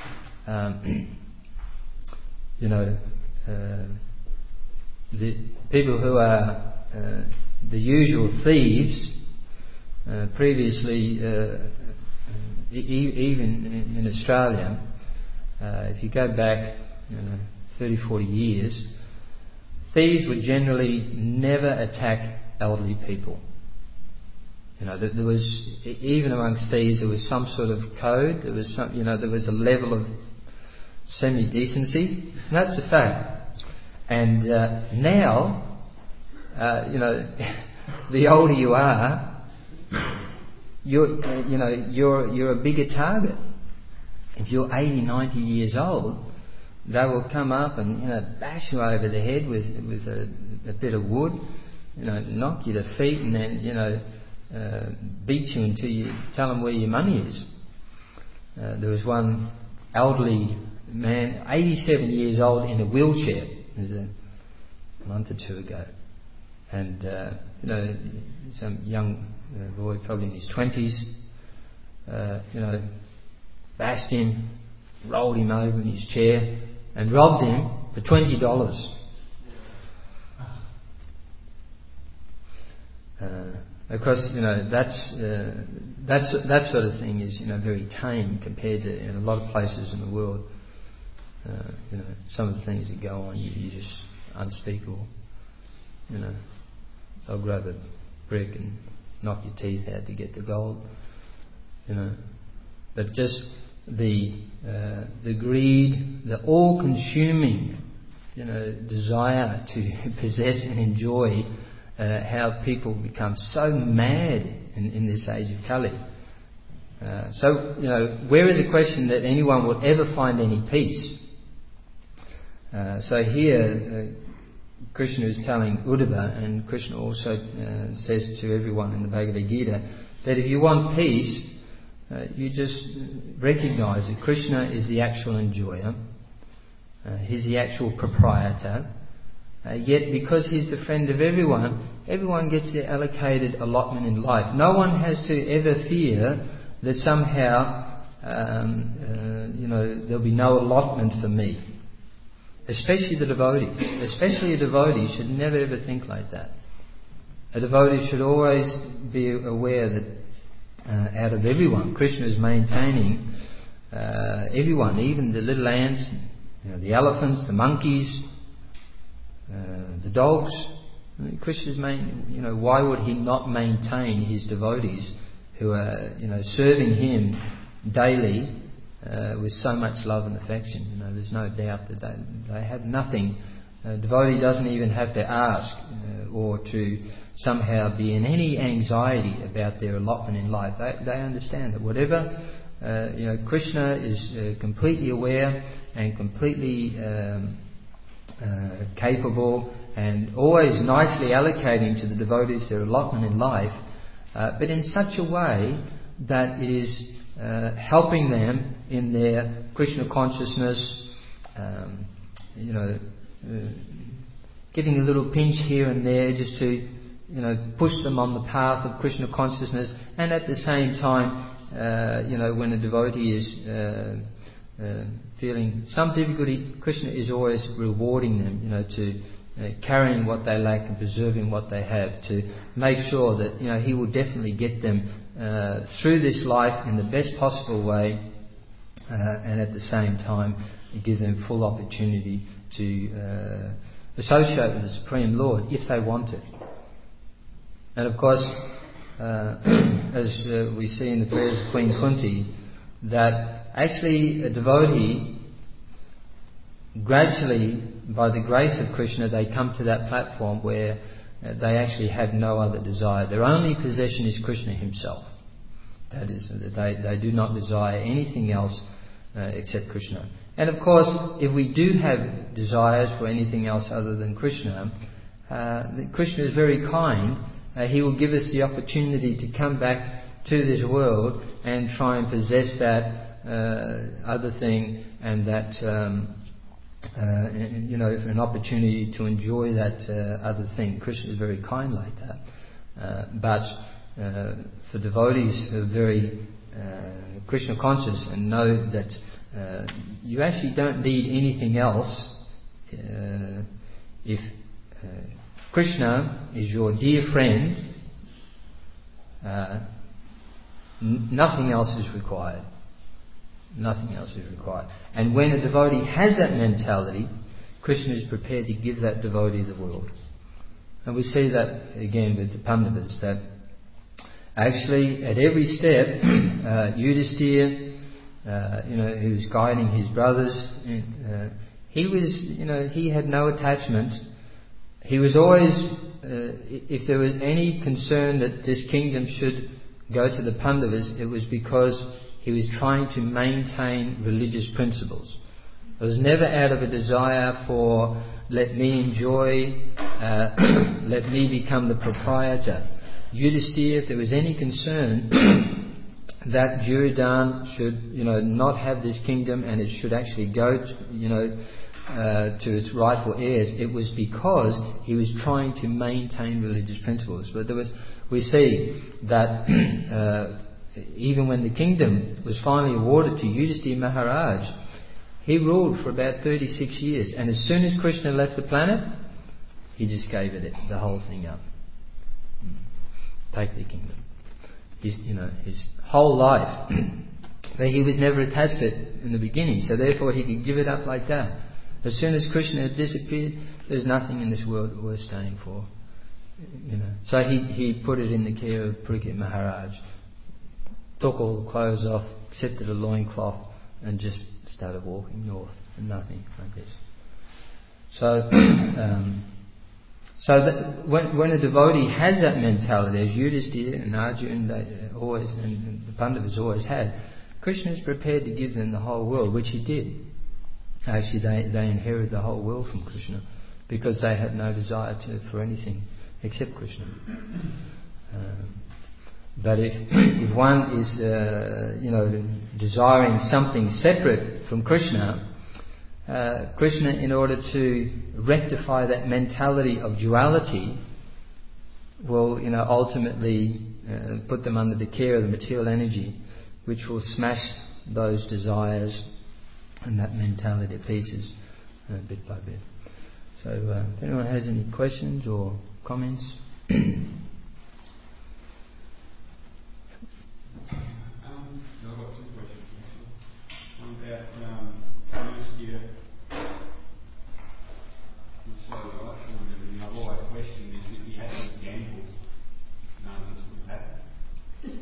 Um, you know, uh, the people who are uh, the usual thieves, uh, previously, uh, e- even in, in Australia, uh, if you go back, you know, thirty, forty years, thieves would generally never attack elderly people. You know, there was, even amongst thieves, there was some sort of code. There was some, you know, there was a level of semi-decency. And that's a fact. And uh, now, uh, you know, the older you are, you're, uh, you know, you're you're a bigger target. If you're eighty, ninety years old, they will come up and, you know, bash you over the head with with a, a bit of wood, you know, knock you to feet, and then, you know, uh, beat you until you tell them where your money is. Uh, there was one elderly man, eighty-seven years old, in a wheelchair. It was a month or two ago, and uh, you know, some young uh, boy, probably in his twenties, uh, you know, bashed him, rolled him over in his chair, and robbed him for twenty dollars. Uh, of course, you know, that's uh, that's that sort of thing is, you know, very tame compared to in a lot of places in the world. Uh, you know, some of the things that go on, you, you just unspeakable. You know, they'll grab a brick and knock your teeth out to get the gold. You know, but just the uh, the greed, the all-consuming, you know, desire to possess and enjoy, uh, how people become so mad in, in this age of Kali. Uh, so, you know, where is the question that anyone would ever find any peace? Uh, so here, uh, Krishna is telling Uddhava, and Krishna also uh, says to everyone in the Bhagavad Gita, that if you want peace, uh, you just recognize that Krishna is the actual enjoyer, uh, he's the actual proprietor, uh, yet because he's the friend of everyone, everyone gets their allocated allotment in life. No one has to ever fear that somehow, um, uh, you know, there'll be no allotment for me. Especially the devotee. Especially a devotee should never ever think like that. A devotee should always be aware that uh, out of everyone, Krishna is maintaining uh, everyone, even the little ants, you know, the elephants, the monkeys, uh, the dogs. Krishna's main, you know, why would he not maintain his devotees who are, you know, serving him daily uh, with so much love and affection? You know, there's no doubt that they, they have nothing. A devotee doesn't even have to ask uh, or to somehow be in any anxiety about their allotment in life. They, they understand that whatever, uh, you know, Krishna is uh, completely aware and completely um, uh, capable and always nicely allocating to the devotees their allotment in life, uh, but in such a way that it is uh, helping them in their Krishna consciousness, um, you know, uh, getting a little pinch here and there just to, you know, push them on the path of Krishna consciousness, and at the same time, uh, you know, when a devotee is uh, uh, feeling some difficulty, Krishna is always rewarding them, you know, to Uh, carrying what they lack and preserving what they have, to make sure that, you know, he will definitely get them uh, through this life in the best possible way, uh, and at the same time give them full opportunity to uh, associate with the Supreme Lord if they want it. And of course, uh, as uh, we see in the prayers of Queen Kunti, that actually a devotee gradually, by the grace of Krishna, they come to that platform where uh, they actually have no other desire. Their only possession is Krishna himself. That is, that they, they do not desire anything else uh, except Krishna. And of course, if we do have desires for anything else other than Krishna, uh, Krishna is very kind. Uh, he will give us the opportunity to come back to this world and try and possess that uh, other thing and that... Um, Uh, you know, an opportunity to enjoy that uh, other thing. Krishna is very kind like that. Uh, but uh, for devotees who are very uh, Krishna conscious and know that uh, you actually don't need anything else, uh, if uh, Krishna is your dear friend, uh, n- nothing else is required. Nothing else is required. And when a devotee has that mentality, Krishna is prepared to give that devotee the world. And we see that again with the Pandavas, that actually at every step, uh, Yudhisthira, uh, you know, who was guiding his brothers, uh, he was, you know, he had no attachment. He was always, uh, if there was any concern that this kingdom should go to the Pandavas, it was because he was trying to maintain religious principles. It was never out of a desire for, let me enjoy, uh, let me become the proprietor. Yudhisthira, if there was any concern that Duryodhana should, you know, not have this kingdom and it should actually go, to, you know, uh, to its rightful heirs, it was because he was trying to maintain religious principles. But there was, we see that uh, even when the kingdom was finally awarded to Yudhisthira Maharaj, he ruled for about thirty-six years, and as soon as Krishna left the planet, he just gave it the whole thing up. Take the kingdom. His, you know, his whole life. But he was never attached to it in the beginning, so therefore he could give it up like that. As soon as Krishna had disappeared, there's nothing in this world worth staying for. You know. So he, he put it in the care of Parikshit Maharaj, took all the clothes off, accepted a loincloth, and just started walking north, and nothing like this. So, um, so that when, when a devotee has that mentality, as Yudhisthira and Arjuna they always, and the Pandavas always had, Krishna is prepared to give them the whole world, which he did. Actually, they, they inherited the whole world from Krishna because they had no desire to, for anything except Krishna. Um, but if, if one is, uh, you know, desiring something separate from Krishna, uh, Krishna, in order to rectify that mentality of duality, will, you know, ultimately uh, put them under the care of the material energy, which will smash those desires and that mentality to pieces, uh, bit by bit. So, uh, if anyone has any questions or comments. Um, I've got two questions. One about um, Yudhisthira. So I everything. I've always questioned this. If he hadn't gambled, none of this would have happened.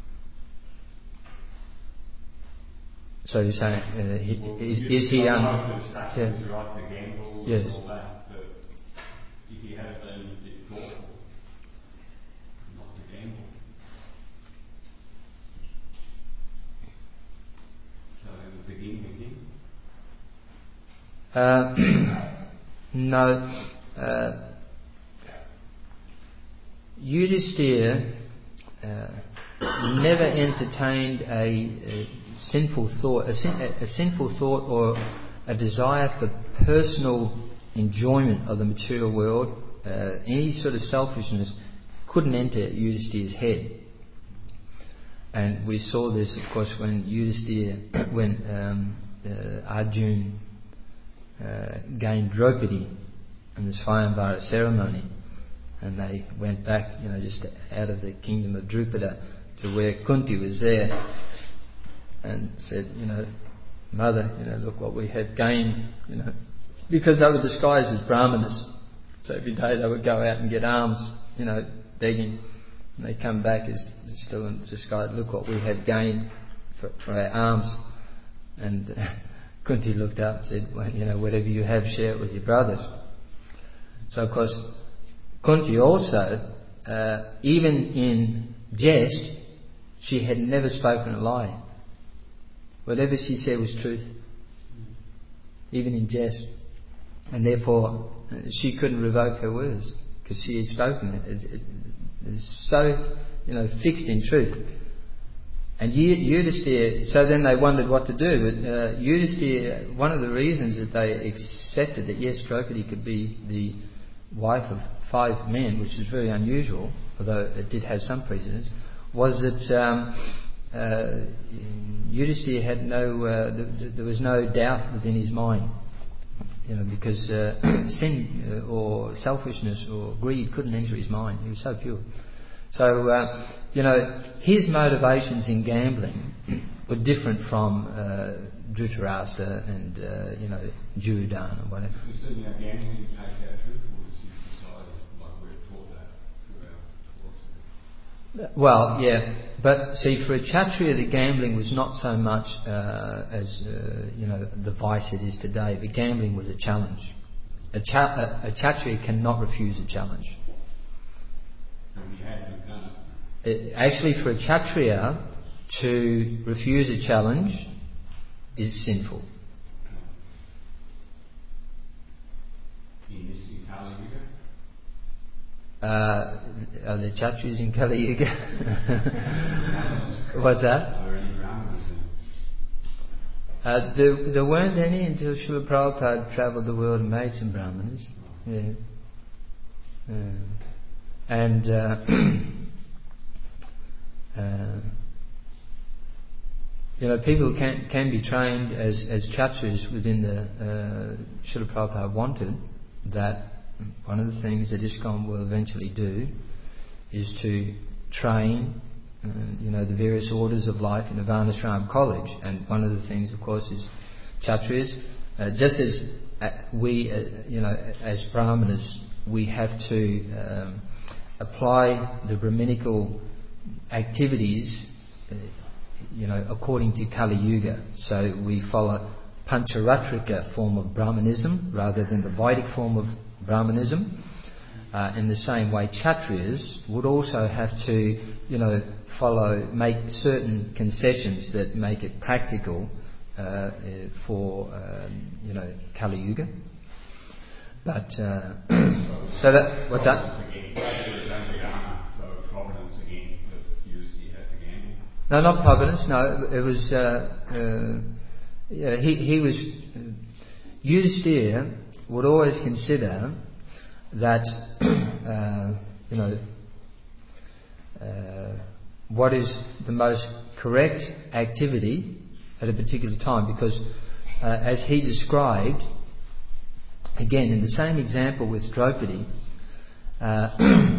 So you're saying, uh, he, Well, is, you, is he... Um, yeah. yeah. His right to gamble Yes. and all that, but if he had been a bit thoughtful, not to gamble. So it would begin with him. Uh, no. Uh, Yudhisthira uh, never entertained a, a sinful thought, a, sin, a, a sinful thought or a desire for personal enjoyment of the material world. Uh, any sort of selfishness couldn't enter Yudhisthira's head. And we saw this, of course, when Yudhisthira, when um, uh, Arjuna uh, gained Draupadi in the Swayamvara ceremony, and they went back, you know, just out of the kingdom of Drupada to where Kunti was there, and said, you know, Mother, you know, look what we have gained, you know, because they were disguised as Brahmanas. So every day they would go out and get alms, you know, begging, and they come back as still in disguise. Look what we have gained for, for our alms. And uh, Kunti looked up and said, well, you know, whatever you have, share it with your brothers. So of course, Kunti also, uh, even in jest, she had never spoken a lie. Whatever she said was truth, even in jest. And therefore, uh, she couldn't revoke her words, because she had spoken it. It's, it, it's so, you know, fixed in truth. And Yudhisthira, so then they wondered what to do. But uh, Yudhisthira, one of the reasons that they accepted that yes, Draupadi could be the wife of five men, which is very unusual, although it did have some precedence, was that um, uh, Yudhisthira had no, uh, th- there was no doubt within his mind, you know, because uh, sin uh, or selfishness or greed couldn't enter his mind. He was so pure. So, uh, you know, his motivations in gambling were different from uh, Dhritarashtra and, uh, you know, Duryodhana or whatever. We certainly have gambling takes out truthfulness in society, like we've taught that through our philosophy. Well, yeah, but see, for a Kshatriya, the gambling was not so much uh, as, uh, you know, the vice it is today, but gambling was a challenge. A, cha- a, a Kshatriya cannot refuse a challenge. And we had to have done it. it, actually for a Kshatriya to refuse a challenge is sinful. In this in Kali Yuga? Uh, are there Kshatriyas in Kali Yuga? What's that? Are there any Brahmanas in? Uh, there, there weren't any until Srila Prabhupada travelled the world and made some Brahmanas. Yeah. Um, and uh, uh, you know, people can can be trained as as Kshatriyas within the uh, Srila Prabhupada wanted that. One of the things that ISKCON will eventually do is to train, uh, you know, the various orders of life in a Varnashram college. And one of the things, of course, is Kshatriyas. Uh, just as uh, we, uh, you know, as Brahmanas, we have to um, apply the Brahminical activities, uh, you know, according to Kali Yuga. So we follow Pancharatrika form of Brahmanism rather than the Vedic form of Brahmanism. Uh, in the same way, Kshatriyas would also have to, you know, follow, make certain concessions that make it practical uh, for, um, you know, Kali Yuga. But uh, so that what's that? No, not providence. No, it was. Uh, uh, yeah, he he was. Uh, Yudhisthira would always consider that, uh, you know, uh, what is the most correct activity at a particular time, because uh, as he described, again in the same example with Draupadi, uh,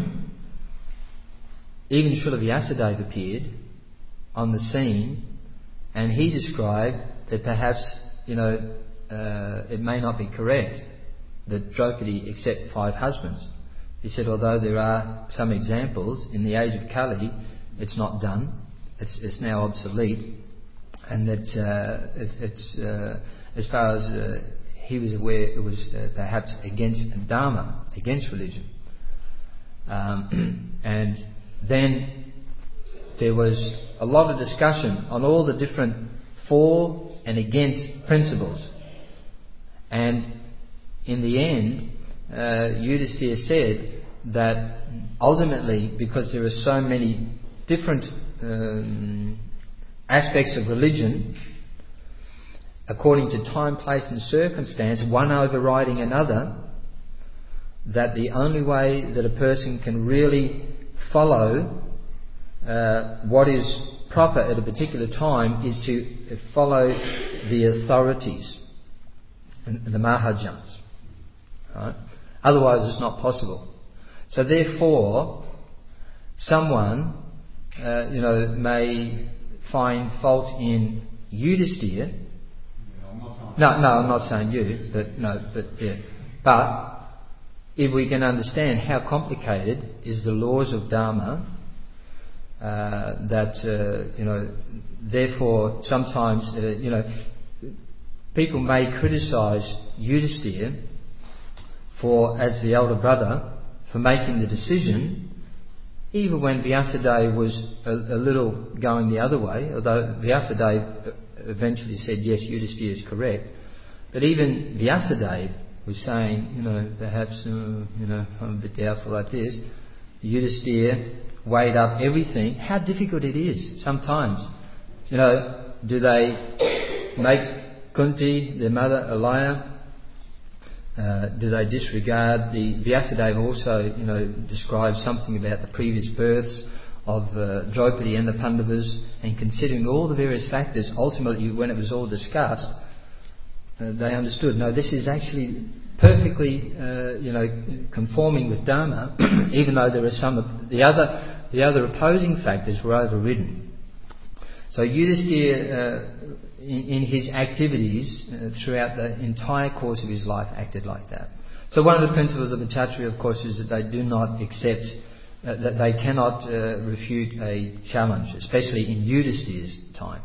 even Srila Vyasadeva appeared on the scene, and he described that perhaps, you know, uh, it may not be correct that Draupadi accept five husbands. He said, although there are some examples in the age of Kali, it's not done. It's, it's now obsolete, and that uh, it, it's uh, as far as uh, he was aware, it was uh, perhaps against Dharma, against religion. Um, and then there was a lot of discussion on all the different for and against principles. And in the end, uh, Yudhisthira said that ultimately, because there are so many different um, aspects of religion, according to time, place and circumstance, one overriding another, that the only way that a person can really follow uh, what is proper at a particular time is to follow the authorities and the Mahajans. Right? Otherwise it's not possible. So therefore, someone uh, you know, may find fault in Yudhisthira. No, no, I'm not saying you, but no, but yeah. But if we can understand how complicated is the laws of Dharma, uh, that uh, you know, therefore sometimes uh, you know, people may criticise Yudhisthira for, as the elder brother, for making the decision, even when Vyasadeva was a, a little going the other way, although Vyasadeva eventually said, yes, Yudhisthira is correct. But even Vyasadeva was saying, you know, perhaps, uh, you know, I'm a bit doubtful like this. Yudhisthira weighed up everything. How difficult it is sometimes. You know, do they make Kunti, their mother, a liar? Uh, do they disregard the... Vyasadeva also, you know, describes something about the previous births of uh, Draupadi and the Pandavas, and considering all the various factors, ultimately when it was all discussed, uh, they understood, no, this is actually perfectly, uh, you know, conforming with Dharma, even though there are some of the other, the other opposing factors were overridden. So Yudhisthira, uh, in, in his activities uh, throughout the entire course of his life, acted like that. So one of the principles of the Kshatriya, of course, is that they do not accept, uh, that they cannot uh, refute a challenge, especially in Yudhisthira's time.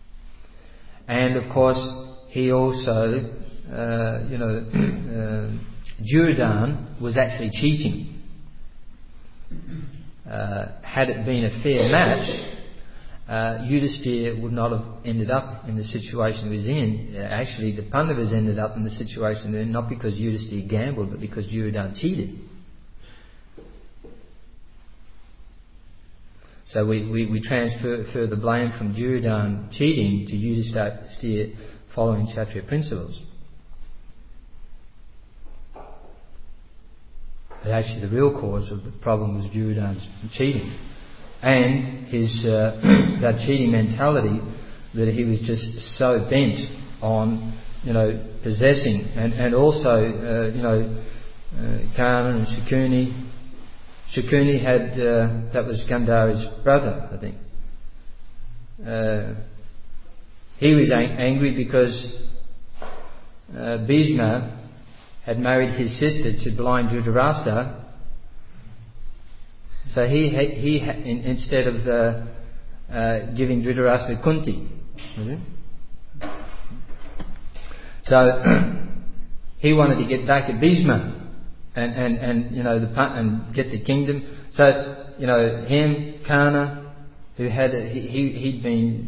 And of course, he also, uh, you know, uh, Duryodhana was actually cheating. uh, had it been a fair match, uh, Yudhisthira would not have ended up in the situation he was in. Uh, actually, the Pandavas ended up in the situation they're in not because Yudhisthira gambled, but because Duryodhana cheated. So we, we, we transfer the blame from Duryodhana cheating to Yudhisthira following Kshatriya principles. But actually the real cause of the problem was Duryodhana's cheating. And his uh, that cheating mentality, that he was just so bent on, you know, possessing. And, and also, uh, you know, uh, Karna and Shakuni. Shakuni had, uh, that was Gandhari's brother, I think. Uh, he was ang- angry because uh, Bhishma had married his sister to blind Dhritarashtra. So he he in, instead of uh, uh, giving Dhritarashtra Kunti. So he wanted to get back at Bhishma. And, and, and you know the and get the kingdom. So you know him, Karna, who had he he'd been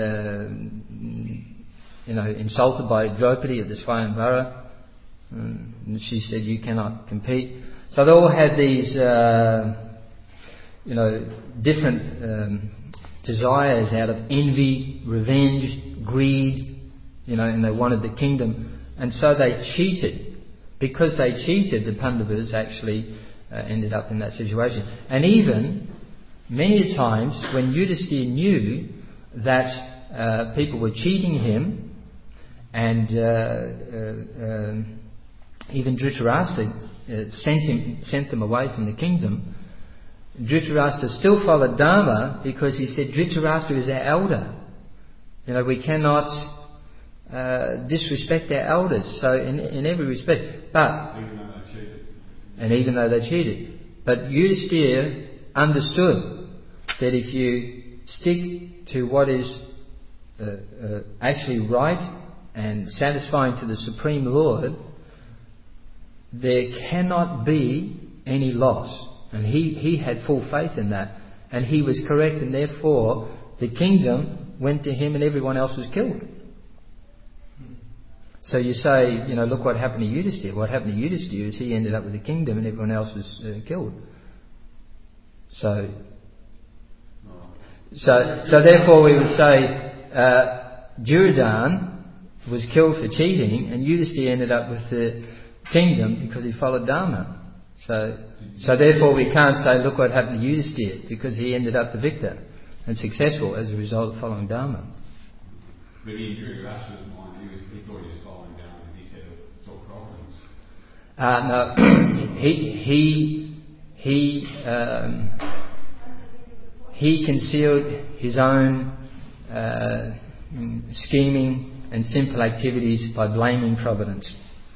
uh, you know insulted by Draupadi at the Swayamvara, and she said you cannot compete. So they all had these uh, you know different um, desires out of envy, revenge, greed, you know, and they wanted the kingdom, and so they cheated. Because they cheated, the Pandavas actually uh, ended up in that situation. And even many times when Yudhisthira knew that uh, people were cheating him, and uh, uh, um, even Dhritarashtra uh, sent him, sent them away from the kingdom, Dhritarashtra still followed Dharma because he said Dhritarashtra is our elder. You know, we cannot Uh, disrespect our elders, so in, in every respect. But even though they cheated. And even though they cheated. But Yudhisthira understood that if you stick to what is uh, uh, actually right and satisfying to the Supreme Lord, there cannot be any loss. And he, he had full faith in that. And he was correct, and therefore the kingdom went to him and everyone else was killed. So you say, you know, look what happened to Yudhisthira. What happened to Yudhisthira is he ended up with the kingdom and everyone else was uh, killed. So, so, so therefore we would say uh, Duryodhana was killed for cheating, and Yudhisthira ended up with the kingdom because he followed Dharma. So, so therefore we can't say, look what happened to Yudhisthira, because he ended up the victor and successful as a result of following Dharma. But in Dhritarashtra's mind, he, was, he thought he was following down because he said it's all providence. Uh, no, he he he um, he concealed his own uh, scheming and simple activities by blaming providence.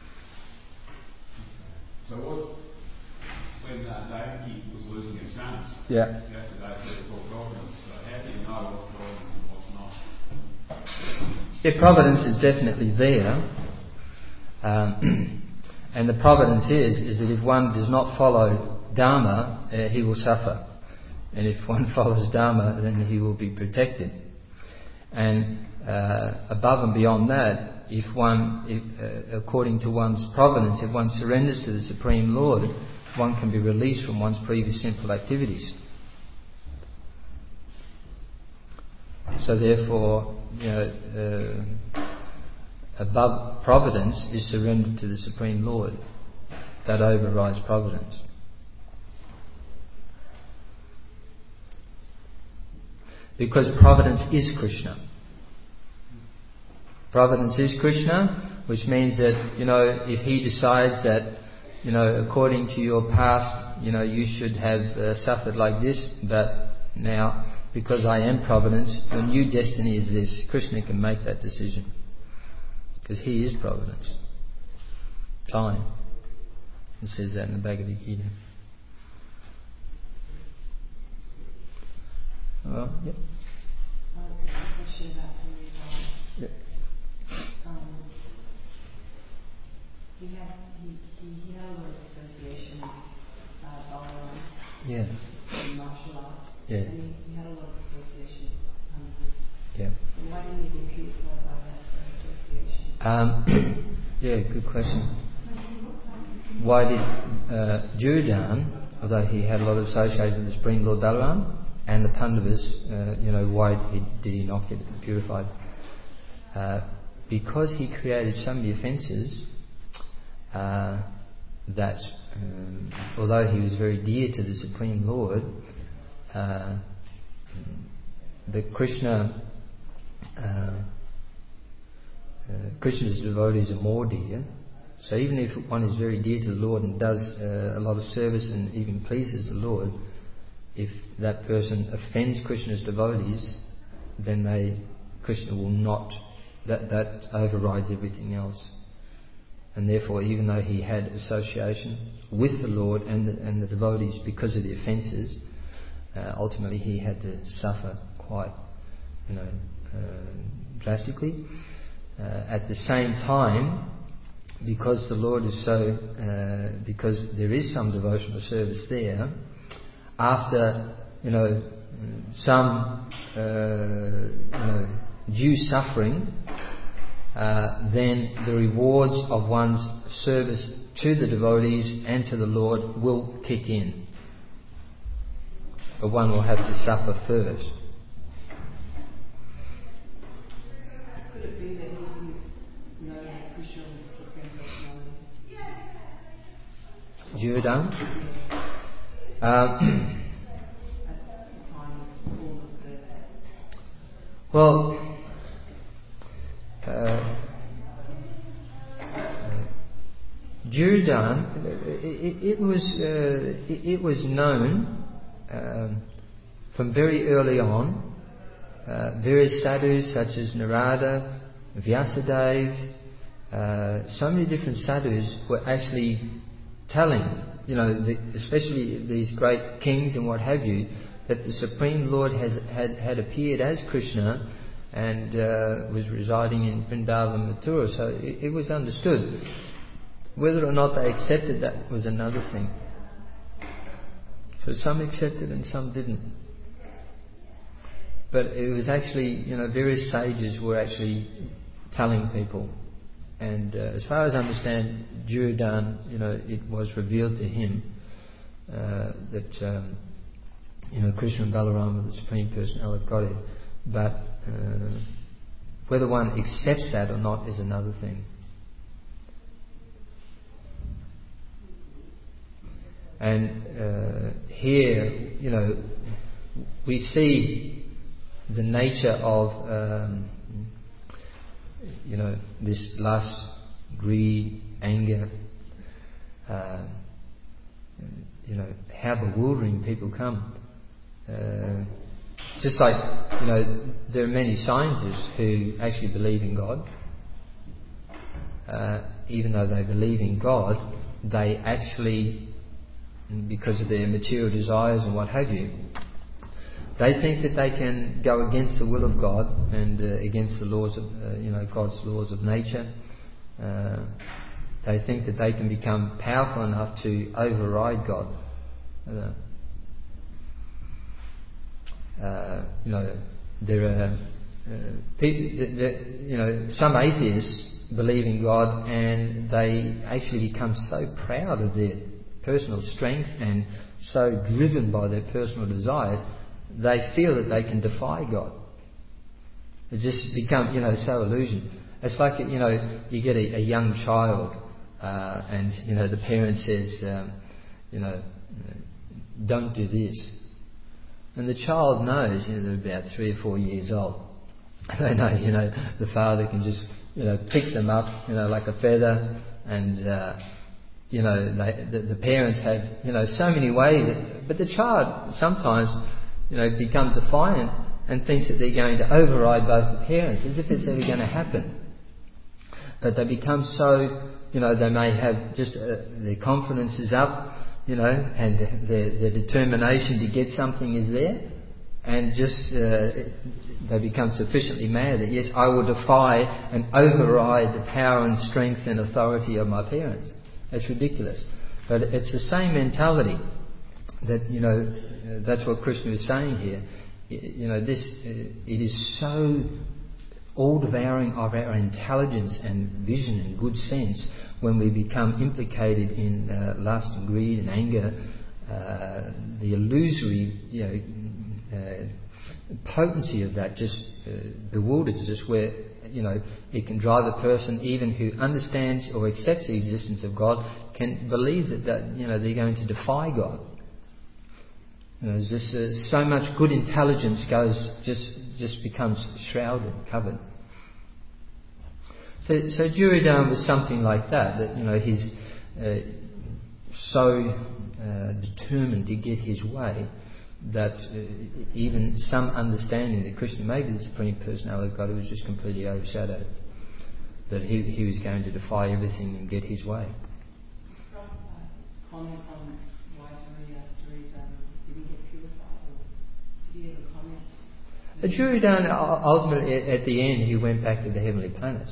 So what? When uh, Devaki was losing his sons, yeah, yesterday said it's all providence. So how do you know what's providence and what's not? Yeah, providence is definitely there, um, and the providence is is that if one does not follow Dharma, uh, he will suffer, and if one follows Dharma, then he will be protected. And uh, above and beyond that, if one, if, uh, according to one's providence, if one surrenders to the Supreme Lord, one can be released from one's previous sinful activities. So therefore, you know, uh, above providence is surrender to the Supreme Lord. That overrides providence. Because providence is Krishna. Providence is Krishna, which means that, you know, if he decides that, you know, according to your past, you know, you should have uh, suffered like this, but now, because I am providence, your new destiny is this. Krishna can make that decision. Because he is providence. Time. He says that in the Bhagavad Gita. Well, yep. I have a question about Duryodhana. Yep. Um, he had he, he, he had a lot of association uh, Balaram Yeah. in martial arts. Yeah. And he, he had a lot of association um, with. Yeah. So why didn't he get purified by that association? Um, yeah, good question. Why did uh, Duryodhana, although he had a lot of association with the Supreme Lord Balaram and the Pandavas, uh, you know, why he, did he not get purified? Uh, because he created so many offences uh, that, um, although he was very dear to the Supreme Lord, uh, the Krishna, uh, uh, Krishna's devotees are more dear. So even if one is very dear to the Lord and does uh, a lot of service and even pleases the Lord, if that person offends Krishna's devotees, then they Krishna will not. That that overrides everything else. And therefore, even though he had association with the Lord and the, and the devotees because of the offences, uh, ultimately he had to suffer quite, you know, uh, drastically. Uh, at the same time, because the Lord is so, uh, because there is some devotional service there, after, you know, some, uh, you know, due suffering, uh, then the rewards of one's service to the devotees and to the Lord will kick in. But one will have to suffer first. Could it be that he didn't know that Krishna was the Supreme Personality? Duryodhana? Uh, At the time of all of the... well, uh, uh, Duryodhana, it, it, it was uh, it, it was known um, from very early on. Uh, various sadhus such as Narada, Vyasadeva, uh, so many different sadhus were actually telling, you know, the, especially these great kings and what have you, that the Supreme Lord has had, had appeared as Krishna and uh, was residing in Vrindavan, Mathura. So it, it was understood. Whether or not they accepted that was another thing. So some accepted and some didn't. But it was actually, you know, various sages were actually telling people. And uh, as far as I understand, Duryodhana, you know, it was revealed to him uh, that, um, you know, Krishna and Balaram are the Supreme Personality of Godhead. But uh, whether one accepts that or not is another thing. And uh, here, you know, we see the nature of, um, you know, this lust, greed, anger, uh, you know, how bewildering people come. Uh, just like, you know, there are many scientists who actually believe in God. Uh, even though they believe in God, they actually, because of their material desires and what have you, they think that they can go against the will of God and uh, against the laws of, uh, you know, God's laws of nature. Uh, they think that they can become powerful enough to override God. Uh, uh, you know, there are uh, people, there, you know, some atheists believe in God and they actually become so proud of their personal strength and so driven by their personal desires, they feel that they can defy God. They just become, you know, so illusioned. It's like, you know, you get a, a young child uh, and, you know, the parent says, um, you know, don't do this. And the child knows, you know, they're about three or four years old. They know, you know, the father can just, you know, pick them up, you know, like a feather, and, uh, you know, they, the, the parents have, you know, so many ways. That, but the child sometimes, you know, becomes defiant and thinks that they're going to override both the parents, as if it's ever going to happen. But they become so, you know, they may have just uh, their confidence is up, you know, and their, their determination to get something is there, and just uh, they become sufficiently mad that, yes, I will defy and override the power and strength and authority of my parents. That's ridiculous. But it's the same mentality that, you know, uh, that's what Krishna is saying here. You know, this, uh, it is so all-devouring of our intelligence and vision and good sense when we become implicated in uh, lust and greed and anger, uh, the illusory, you know, uh, potency of that just uh, bewilders us, where, you know, it can drive a person, even who understands or accepts the existence of God, can believe that, that you know, they're going to defy God. You know, there's just uh, so much good intelligence goes just just becomes shrouded, covered. So, so Duryodhana was something like that. That you know, he's uh, so uh, determined to get his way that uh, even some understanding that Krishna may be the Supreme Personality of God was just completely overshadowed. That he he was going to defy everything and get his way. Comment on why Duryodhana didn't get purified, or did he ever comment? Duryodhana, ultimately, at the end, he went back to the heavenly planets.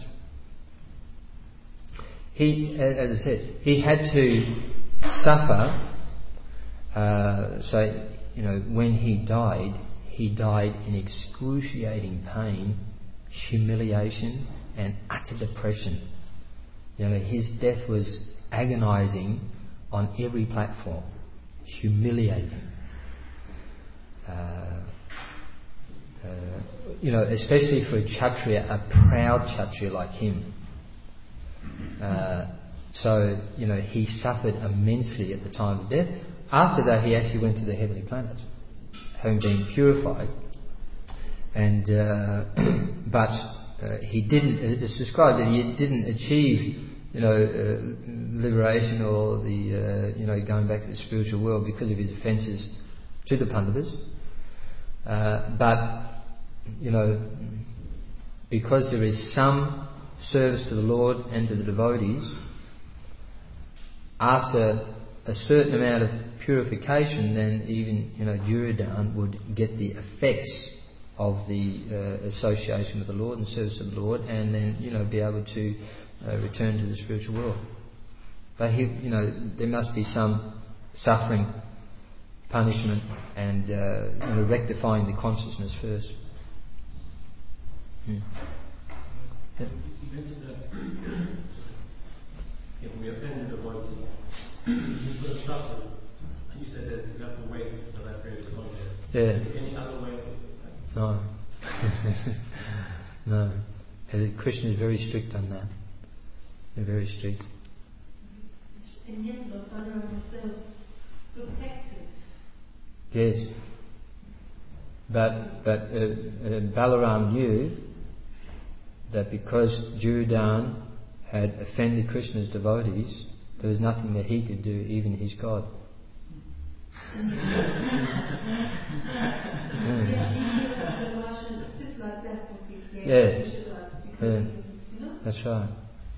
He, as I said, he had to suffer. Uh, so, you know, when he died, he died in excruciating pain, humiliation, and utter depression. You know, his death was agonizing on every platform, humiliating. Uh, uh, you know, especially for a Kshatriya, a proud Kshatriya like him. Uh, so, you know, he suffered immensely at the time of death. After that, he actually went to the heavenly planets, having been purified. And uh, but uh, he didn't. It's described that he didn't achieve, you know, uh, liberation or the uh, you know going back to the spiritual world because of his offences to the Pandavas. Uh, but you know, because there is some service to the Lord and to the devotees, after a certain amount of purification, then even you know Duryodhana would get the effects of the uh, association with the Lord and service of the Lord, and then you know be able to uh, return to the spiritual world. But he, you know, there must be some suffering, punishment, and uh, you know, rectifying the consciousness first. Hmm. Yeah. You mentioned that if we offend the devotee, we've got to suffer. And you said that you have to wait until that period is over. Yeah. Is there any other way? No. No. Uh, Krishna is very strict on that. They're very strict. And yet, Lord Balaram is so protective. Yes. But but uh, uh, Balaram knew that because Duryodhana had offended Krishna's devotees, there was nothing that he could do, even his God. Yeah. Yeah. That's right.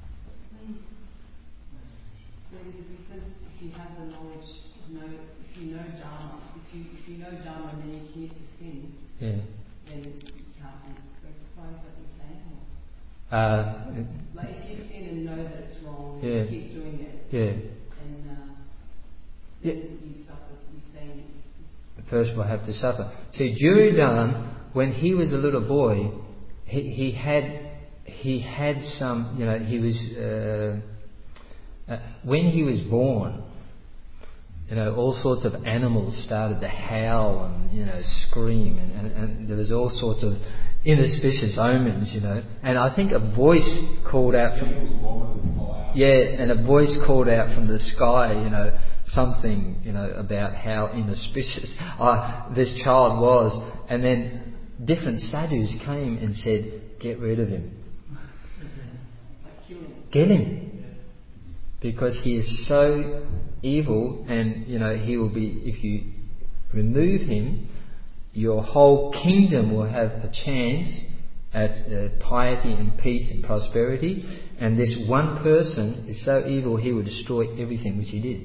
So is it because if you have the knowledge, know, if you know Dharma, if you if you know Dharma and then you commit the sin, Yeah. then you can't be rectified, is that what you're saying? Or? Uh, Like if you sin and know that it's wrong, Yeah. you keep doing it, yeah. and uh, Yeah. you suffer, you say. The person will have to suffer. See, Duryodhana, when he was a little boy, he, he had he had some, you know, he was uh, uh, when he was born, you know, all sorts of animals started to howl and you know scream, and, and, and there was all sorts of inauspicious omens, you know. And I think a voice called out from yeah, and a voice called out from the sky, you know, something, you know, about how inauspicious uh, this child was. And then different sadhus came and said, "Get rid of him. Get him, because he is so evil, and you know he will be. If you remove him, your whole kingdom will have a chance at uh, piety and peace and prosperity. And this one person is so evil, he will destroy everything which he did."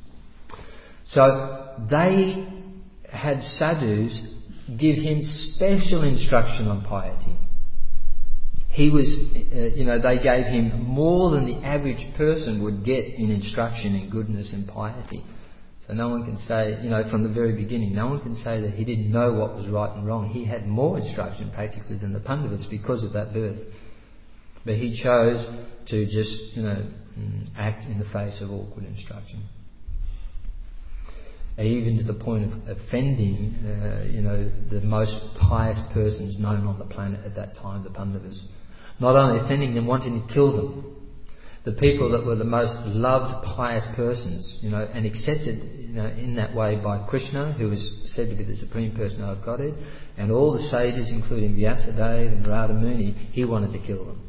So they had sadhus give him special instruction on piety. he was, uh, you know, they gave him more than the average person would get in instruction in goodness and piety. So no one can say, you know, from the very beginning, no one can say that he didn't know what was right and wrong. He had more instruction practically than the Pandavas because of that birth. But he chose to just, you know, act in the face of awkward instruction. Even to the point of offending, uh, you know, the most pious persons known on the planet at that time, the Pandavas. Not only offending them, wanting to kill them. The people that were the most loved, pious persons, you know, and accepted, you know, in that way by Krishna, who was said to be the Supreme Personality of Godhead, and all the sages, including Vyasadeva and Radha Muni, he wanted to kill them.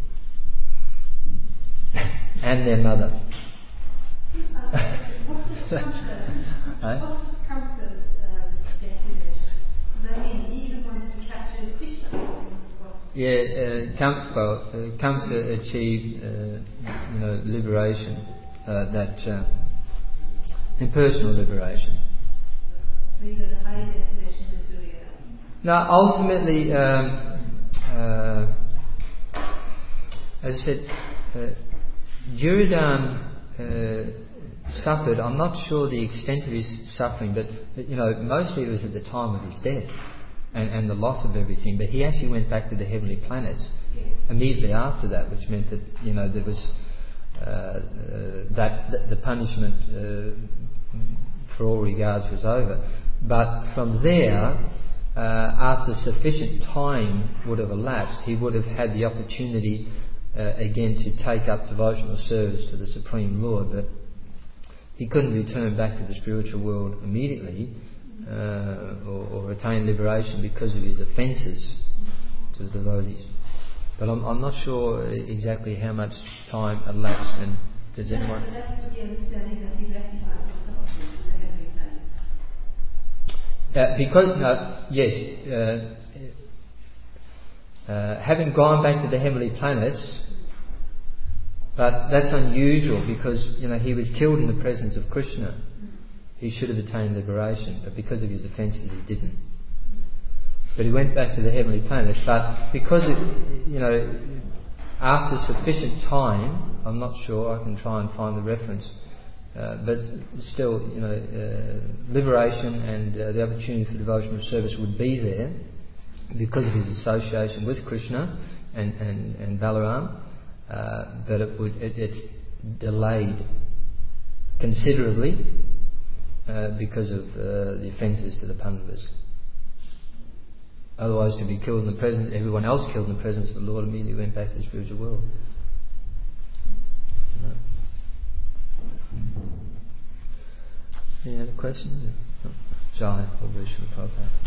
And their mother. Uh, what's the comfort? What's the comfort um, definition? Does that mean he even wanted to capture Krishna? Yeah, uh, come, well, uh, comes to achieve, uh, you know, liberation, uh, that uh, impersonal liberation. So you got a higher definition of doing that? Now, ultimately, um, uh, as I said, uh, Jiridan uh, suffered. I'm not sure the extent of his suffering, but, but you know, mostly it was at the time of his death. And, and the loss of everything, but he actually went back to the heavenly planets immediately after that, which meant that, you know, there was uh, uh, that, that the punishment uh, for all regards was over. But from there, uh, after sufficient time would have elapsed, he would have had the opportunity uh, again to take up devotional service to the Supreme Lord, but he couldn't return back to the spiritual world immediately. Uh, or, or attain liberation because of his offences to the devotees. But I'm, I'm not sure exactly how much time elapsed, and does anyone... So that's with the understanding that he rectified himself in the heavenly planet. Uh, because, no, yes, uh, uh, having gone back to the heavenly planets, but that's unusual because, you know, he was killed in the presence of Krishna. He should have attained liberation, but because of his offences he didn't. But he went back to the heavenly planets, but because it, you know, after sufficient time, I'm not sure, I can try and find the reference, uh, but still, you know, uh, liberation and uh, the opportunity for devotional service would be there because of his association with Krishna and, and, and Balaram, uh, but it would, it, it's delayed considerably. Uh, because of uh, the offences to the Pandavas. Otherwise, to be killed in the presence, everyone else killed in the presence of the Lord, immediately went back to the spiritual world. No. Any other questions? Jai, Prabhupada.